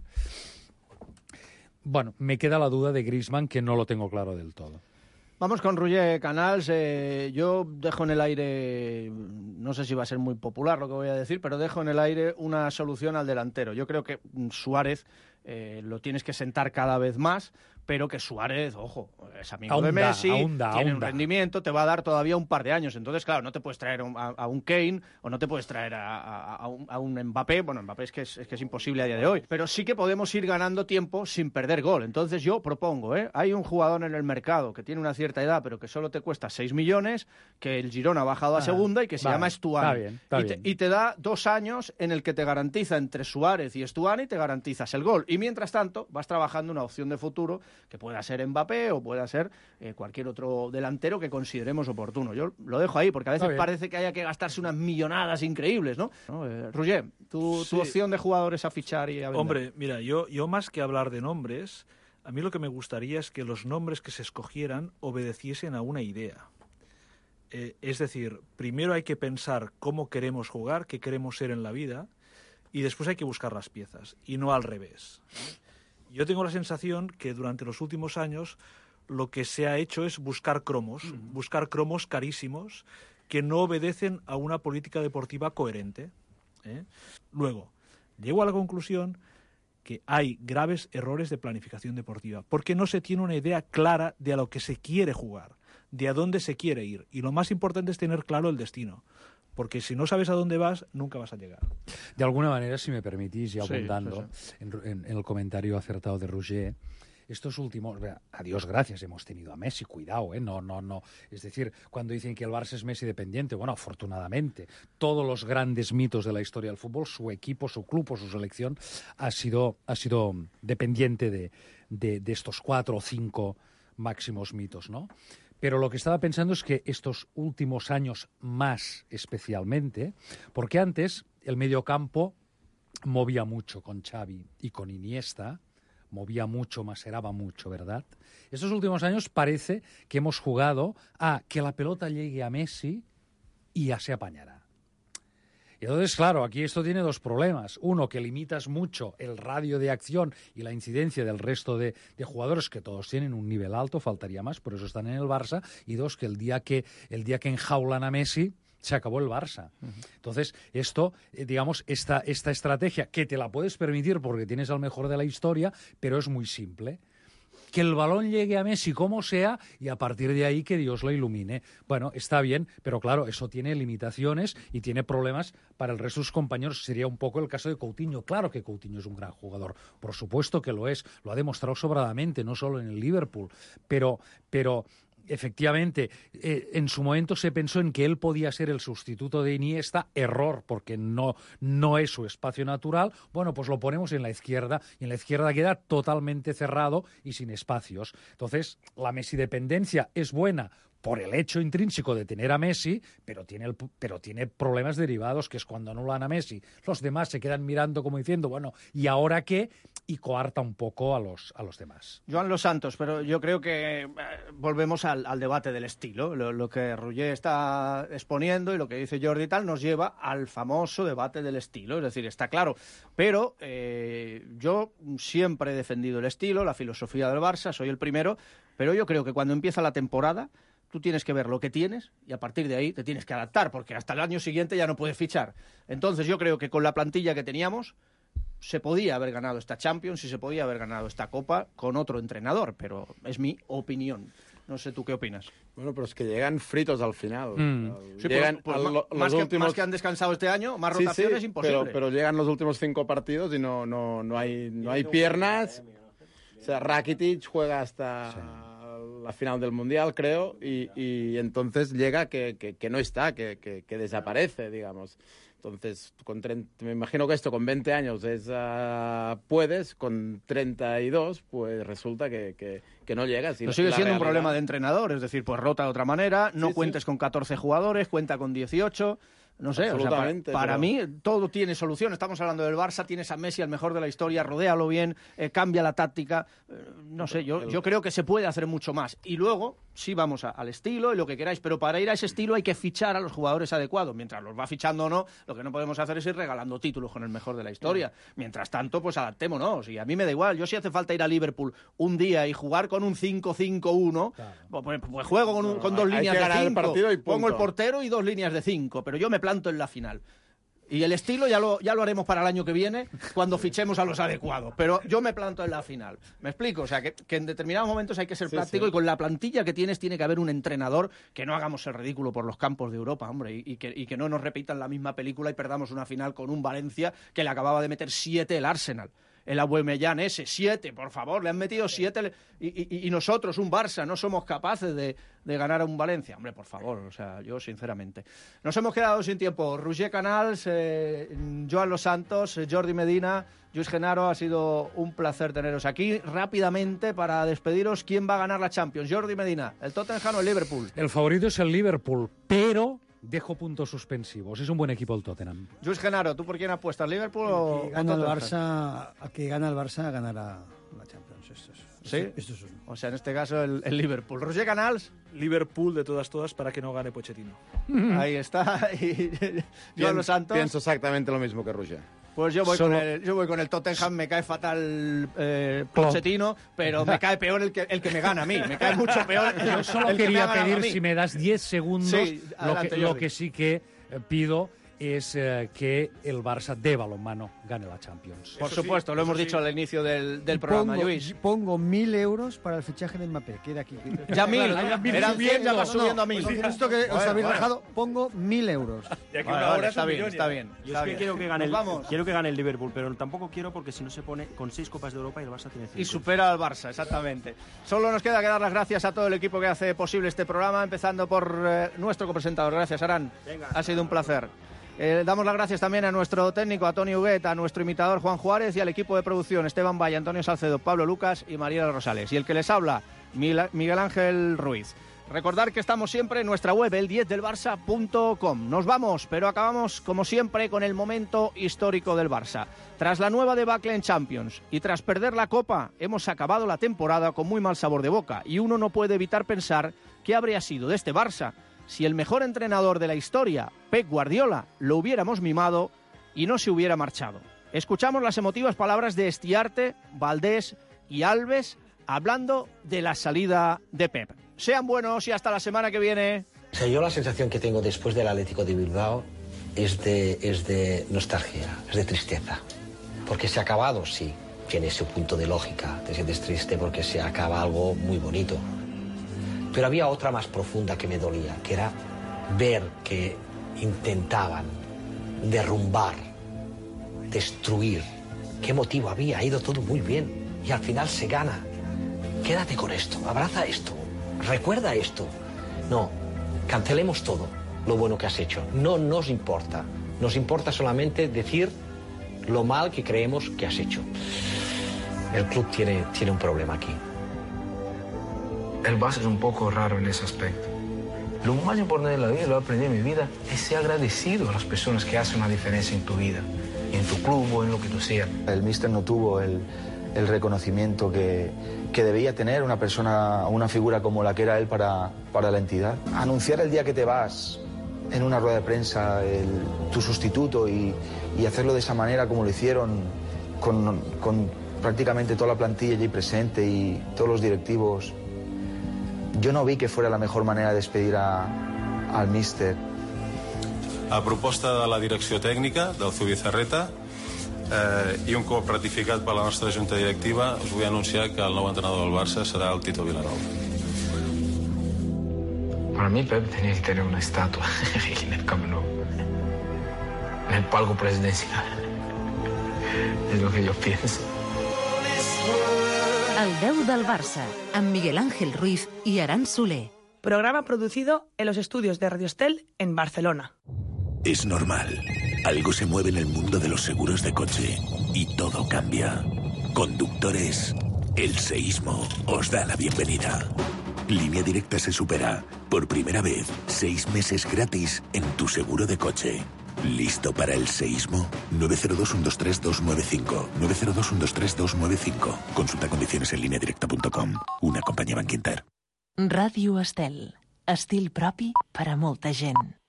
Speaker 16: Bueno, me queda la duda de Griezmann, que no lo tengo claro del todo.
Speaker 11: Vamos con Roger Canals. Eh, yo dejo en el aire, no sé si va a ser muy popular lo que voy a decir, pero dejo en el aire una solución al delantero. Yo creo que Suárez eh, lo tienes que sentar cada vez más, pero que Suárez, ojo, es amigo
Speaker 16: aún
Speaker 11: de
Speaker 16: da,
Speaker 11: Messi,
Speaker 16: aún da,
Speaker 11: tiene
Speaker 16: aún
Speaker 11: un
Speaker 16: da.
Speaker 11: rendimiento, te va a dar todavía un par de años. Entonces, claro, no te puedes traer a, a un Kane o no te puedes traer a, a, a, un, a un Mbappé. Bueno, Mbappé es que es, es que es imposible a día de hoy. Pero sí que podemos ir ganando tiempo sin perder gol. Entonces yo propongo, ¿eh? Hay un jugador en el mercado que tiene una cierta edad, pero que solo te cuesta seis millones, que el Girona ha bajado a
Speaker 16: Ah,
Speaker 11: segunda y que se
Speaker 16: vale,
Speaker 11: llama Estuani.
Speaker 16: está bien, está
Speaker 11: y, te,
Speaker 16: bien.
Speaker 11: y te da dos años en el que te garantiza entre Suárez y Estuani, te garantizas el gol. Y mientras tanto, vas trabajando una opción de futuro que pueda ser Mbappé o pueda ser eh, cualquier otro delantero que consideremos oportuno. Yo lo dejo ahí porque a veces parece que haya que gastarse unas millonadas increíbles, ¿no? ¿No? Eh, Roger, tu,
Speaker 2: Sí.
Speaker 11: tu opción de jugadores a fichar y a vender.
Speaker 2: Hombre, mira, yo, yo más que hablar de nombres, a mí lo que me gustaría es que los nombres que se escogieran obedeciesen a una idea. Eh, es decir, primero hay que pensar cómo queremos jugar, qué queremos ser en la vida, y después hay que buscar las piezas, y no al revés. Yo tengo la sensación que durante los últimos años lo que se ha hecho es buscar cromos, mm. buscar cromos carísimos que no obedecen a una política deportiva coherente. ¿eh? Luego, llego a la conclusión que hay graves errores de planificación deportiva, porque no se tiene una idea clara de a lo que se quiere jugar, de a dónde se quiere ir. Y lo más importante es tener claro el destino, porque si no sabes a dónde vas, nunca vas a llegar.
Speaker 16: De alguna manera, si me permitís, ya
Speaker 2: Sí,
Speaker 16: apuntando
Speaker 2: sí,
Speaker 16: En, en- en el comentario acertado de Roger, estos últimos, a Dios gracias, hemos tenido a Messi, cuidado, ¿eh? No, no, no. Es decir, cuando dicen que el Barça es Messi dependiente, bueno, afortunadamente, todos los grandes mitos de la historia del fútbol, su equipo, su club o su selección, ha sido, ha sido dependiente de, de, de estos cuatro o cinco máximos mitos, ¿no? Pero lo que estaba pensando es que estos últimos años más especialmente, porque antes el mediocampo movía mucho con Xavi y con Iniesta, movía mucho, maseraba mucho, ¿verdad? Estos últimos años parece que hemos jugado a que la pelota llegue a Messi y ya se apañará. Y entonces, claro, aquí esto tiene dos problemas. Uno, que limitas mucho el radio de acción y la incidencia del resto de, de jugadores, que todos tienen un nivel alto, faltaría más, por eso están en el Barça. Y dos, que el día que, el día que enjaulan a Messi, se acabó el Barça. Entonces, esto, eh, digamos, esta, esta estrategia, que te la puedes permitir porque tienes al mejor de la historia, pero es muy simple. Que el balón llegue a Messi como sea y a partir de ahí que Dios lo ilumine. Bueno, está bien, pero claro, eso tiene limitaciones y tiene problemas para el resto de sus compañeros. Sería un poco el caso de Coutinho. Claro que Coutinho es un gran jugador, por supuesto que lo es, lo ha demostrado sobradamente, no solo en el Liverpool, pero... pero efectivamente, eh, en su momento se pensó en que él podía ser el sustituto de Iniesta, error, porque no, no es su espacio natural. Bueno, pues lo ponemos en la izquierda, y en la izquierda queda totalmente cerrado y sin espacios. Entonces, la Messi dependencia es buena por el hecho intrínseco de tener a Messi, pero tiene, el, pero tiene problemas derivados, que es cuando anulan a Messi. Los demás se quedan mirando como diciendo, bueno, ¿y ahora qué? Y coarta un poco a los, a los demás.
Speaker 11: Joan Los Santos, pero yo creo que eh, volvemos al, al debate del estilo. Lo, lo que Roger está exponiendo y lo que dice Jordi y tal nos lleva al famoso debate del estilo. Es decir, está claro. Pero eh, yo siempre he defendido el estilo, la filosofía del Barça, soy el primero, pero yo creo que cuando empieza la temporada tú tienes que ver lo que tienes y a partir de ahí te tienes que adaptar, porque hasta el año siguiente ya no puedes fichar. Entonces yo creo que con la plantilla que teníamos se podía haber ganado esta Champions y se podía haber ganado esta Copa con otro entrenador, pero es mi opinión. No sé tú qué opinas.
Speaker 17: Bueno, pero es que llegan fritos al final.
Speaker 11: Mm. Sí,
Speaker 17: llegan
Speaker 11: pues, pues,
Speaker 17: a lo,
Speaker 11: más,
Speaker 17: los
Speaker 11: que,
Speaker 17: últimos...
Speaker 11: más que han descansado este año, más
Speaker 17: Sí,
Speaker 11: rotaciones
Speaker 17: sí,
Speaker 11: imposible.
Speaker 17: Pero, pero llegan los últimos cinco partidos y no, no, no hay, no hay piernas. O sea, Rakitic juega hasta sí. la final del Mundial, creo, y, y entonces llega que, que, que no está, que, que, que desaparece, digamos. Entonces, con treinta, me imagino que esto con veinte años es uh, puedes, con treinta y dos, pues resulta que, que, que no llegas.
Speaker 11: Pero sigue siendo realidad... un problema de entrenador, es decir, pues rota de otra manera, no
Speaker 17: sí,
Speaker 11: cuentes sí. con catorce jugadores, cuenta con dieciocho... No sé, o sea, para, para
Speaker 17: pero...
Speaker 11: mí todo tiene solución. Estamos hablando del Barça, tienes a Messi, al mejor de la historia, rodéalo bien, eh, cambia la táctica. Eh, no sé, yo, yo creo que se puede hacer mucho más. Y luego, sí vamos a, al estilo y lo que queráis, pero para ir a ese estilo hay que fichar a los jugadores adecuados. Mientras los va fichando o no, lo que no podemos hacer es ir regalando títulos con el mejor de la historia. Mientras tanto, pues adaptémonos. Y a mí me da igual. Yo si hace falta ir a Liverpool un día y jugar con un cinco cinco uno, claro. pues, pues juego con, un, con dos no, líneas de cinco. El pongo el portero y dos líneas de cinco, pero yo me planto en la final. Y el estilo ya lo, ya lo haremos para el año que viene, cuando fichemos a los adecuados. Pero yo me planto en la final. ¿Me explico? O sea, que, que en determinados momentos hay que ser sí, práctico sí. y con la plantilla que tienes tiene que haber un entrenador que no hagamos el ridículo por los campos de Europa, hombre, y, y, que, y que no nos repitan la misma película y perdamos una final con un Valencia que le acababa de meter siete el Arsenal. El Aubameyang ese, siete, por favor, le han metido siete y, y, y nosotros, un Barça, no somos capaces de, de ganar a un Valencia. Hombre, por favor, o sea, yo sinceramente. Nos hemos quedado sin tiempo. Roger Canals, eh, Joan Los Santos, eh, Jordi Medina, Lluís Genaro, ha sido un placer teneros aquí. Rápidamente, para despediros, ¿quién va a ganar la Champions? Jordi Medina, ¿el Tottenham o el Liverpool?
Speaker 16: El favorito es el Liverpool, pero... dejo puntos suspensivos. Es un buen equipo el Tottenham.
Speaker 11: Lluís Genaro, ¿tú por quién apuestas? ¿Liverpool o
Speaker 15: gana el Barça? A que gana el Barça ganará la Champions. Esto es,
Speaker 11: ¿sí?
Speaker 15: Esto es un...
Speaker 11: O sea, en este caso el, el Liverpool. Roger Canals.
Speaker 2: Liverpool de todas todas para que no gane Pochettino.
Speaker 11: Ahí está. Y Joan Los Santos.
Speaker 17: Pienso exactamente lo mismo que Roger.
Speaker 11: Pues yo voy, Solo... con el, yo voy con el Tottenham, me cae fatal eh, Pochettino, pero me cae peor el que, el que me gana a mí, me cae mucho peor el,
Speaker 16: yo solo
Speaker 11: el
Speaker 16: quería
Speaker 11: que me
Speaker 16: pedir, si me das diez segundos,
Speaker 11: sí,
Speaker 16: lo,
Speaker 11: adelante,
Speaker 16: que, lo que sí que eh, pido es eh, que el Barça de balonmano gane la Champions.
Speaker 11: Por
Speaker 16: Eso
Speaker 11: supuesto,
Speaker 16: sí,
Speaker 11: lo hemos
Speaker 16: sí.
Speaker 11: dicho al inicio del, del programa,
Speaker 15: pongo,
Speaker 11: Lluís.
Speaker 15: Pongo mil euros para el fichaje de Mbappé, queda aquí.
Speaker 11: Ya mil,
Speaker 15: claro,
Speaker 11: eran cien, ya vas no, subiendo a mil.
Speaker 15: Pues esto que
Speaker 11: bueno,
Speaker 15: os habéis
Speaker 11: bueno.
Speaker 15: dejado, pongo mil euros.
Speaker 2: De aquí
Speaker 11: vale,
Speaker 2: una hora
Speaker 11: vale, está, bien,
Speaker 2: millones.
Speaker 11: está bien,
Speaker 9: Yo
Speaker 11: está
Speaker 9: es que
Speaker 11: bien.
Speaker 9: quiero que gane el,
Speaker 11: vamos.
Speaker 9: quiero que gane el Liverpool, pero tampoco quiero porque si no se pone con seis Copas de Europa y el Barça tiene cinco.
Speaker 11: Y supera al Barça, exactamente. Solo nos queda que dar las gracias a todo el equipo que hace posible este programa, empezando por eh, nuestro copresentador. Gracias, Arán.
Speaker 9: Venga,
Speaker 11: ha sido un placer. Eh, damos las gracias también a nuestro técnico, a Tony Huguet, a nuestro imitador Juan Juárez y al equipo de producción Esteban Valle, Antonio Salcedo, Pablo Lucas y Mariela Rosales. Y el que les habla, Miguel Ángel Ruiz. Recordar que estamos siempre en nuestra web, el diez del barça punto com. Nos vamos, pero acabamos, como siempre, con el momento histórico del Barça. Tras la nueva debacle en Champions y tras perder la Copa, hemos acabado la temporada con muy mal sabor de boca y uno no puede evitar pensar qué habría sido de este Barça si el mejor entrenador de la historia, Pep Guardiola, lo hubiéramos mimado y no se hubiera marchado. Escuchamos las emotivas palabras de Estiarte, Valdés y Alves hablando de la salida de Pep. Sean buenos y hasta la semana que viene.
Speaker 5: O sea, yo la sensación que tengo después del Atlético de Bilbao es de, es de nostalgia, es de tristeza. Porque se ha acabado, sí, tiene su punto de lógica. Te sientes triste porque se acaba algo muy bonito. Pero había otra más profunda que me dolía, que era ver que intentaban derrumbar, destruir. ¿Qué motivo había? Ha ido todo muy bien y al final se gana. Quédate con esto, abraza esto, recuerda esto. No, cancelemos todo lo bueno que has hecho. No nos importa. Nos importa solamente decir lo mal que creemos que has hecho. El club tiene, tiene un problema aquí.
Speaker 6: El Barça es un poco raro en ese aspecto. Lo más importante de la vida, lo he aprendido en mi vida, es ser agradecido a las personas que hacen una diferencia en tu vida, en tu club o en lo que tú seas.
Speaker 8: El míster no tuvo el, el reconocimiento que, que debía tener una persona, una figura como la que era él para, para la entidad. Anunciar el día que te vas en una rueda de prensa el, tu sustituto y, y hacerlo de esa manera como lo hicieron con, con prácticamente toda la plantilla allí presente y todos los directivos. Yo no vi que fuera la mejor manera de despedir a, al míster.
Speaker 10: A proposta de la direcció tècnica, del Zubizarreta, eh, i un cop ratificat per la nostra junta directiva us vull anunciar que el nou entrenador del Barça serà el Tito Vilanova.
Speaker 6: Para mí Pep tenía que tener una estatua en el Camp Nou, en el palco presidencial. Es lo que yo pienso.
Speaker 3: El deu del Barça, amb Miguel Ángel Ruiz y Arán Soler.
Speaker 12: Programa producido en los estudios de Radio Estel en Barcelona.
Speaker 7: Es normal. Algo se mueve en el mundo de los seguros de coche y todo cambia. Conductores, el seísmo os da la bienvenida. Línea Directa se supera. Por primera vez, seis meses gratis en tu seguro de coche. ¿Listo para el seísmo? nueve cero dos, uno dos tres, dos nueve cinco. nueve cero dos, uno dos tres, dos nueve cinco. Consulta condiciones en línea directa punto com. Una compañía Bankinter.
Speaker 3: Ràdio Estel. Estil propi per a molta gent.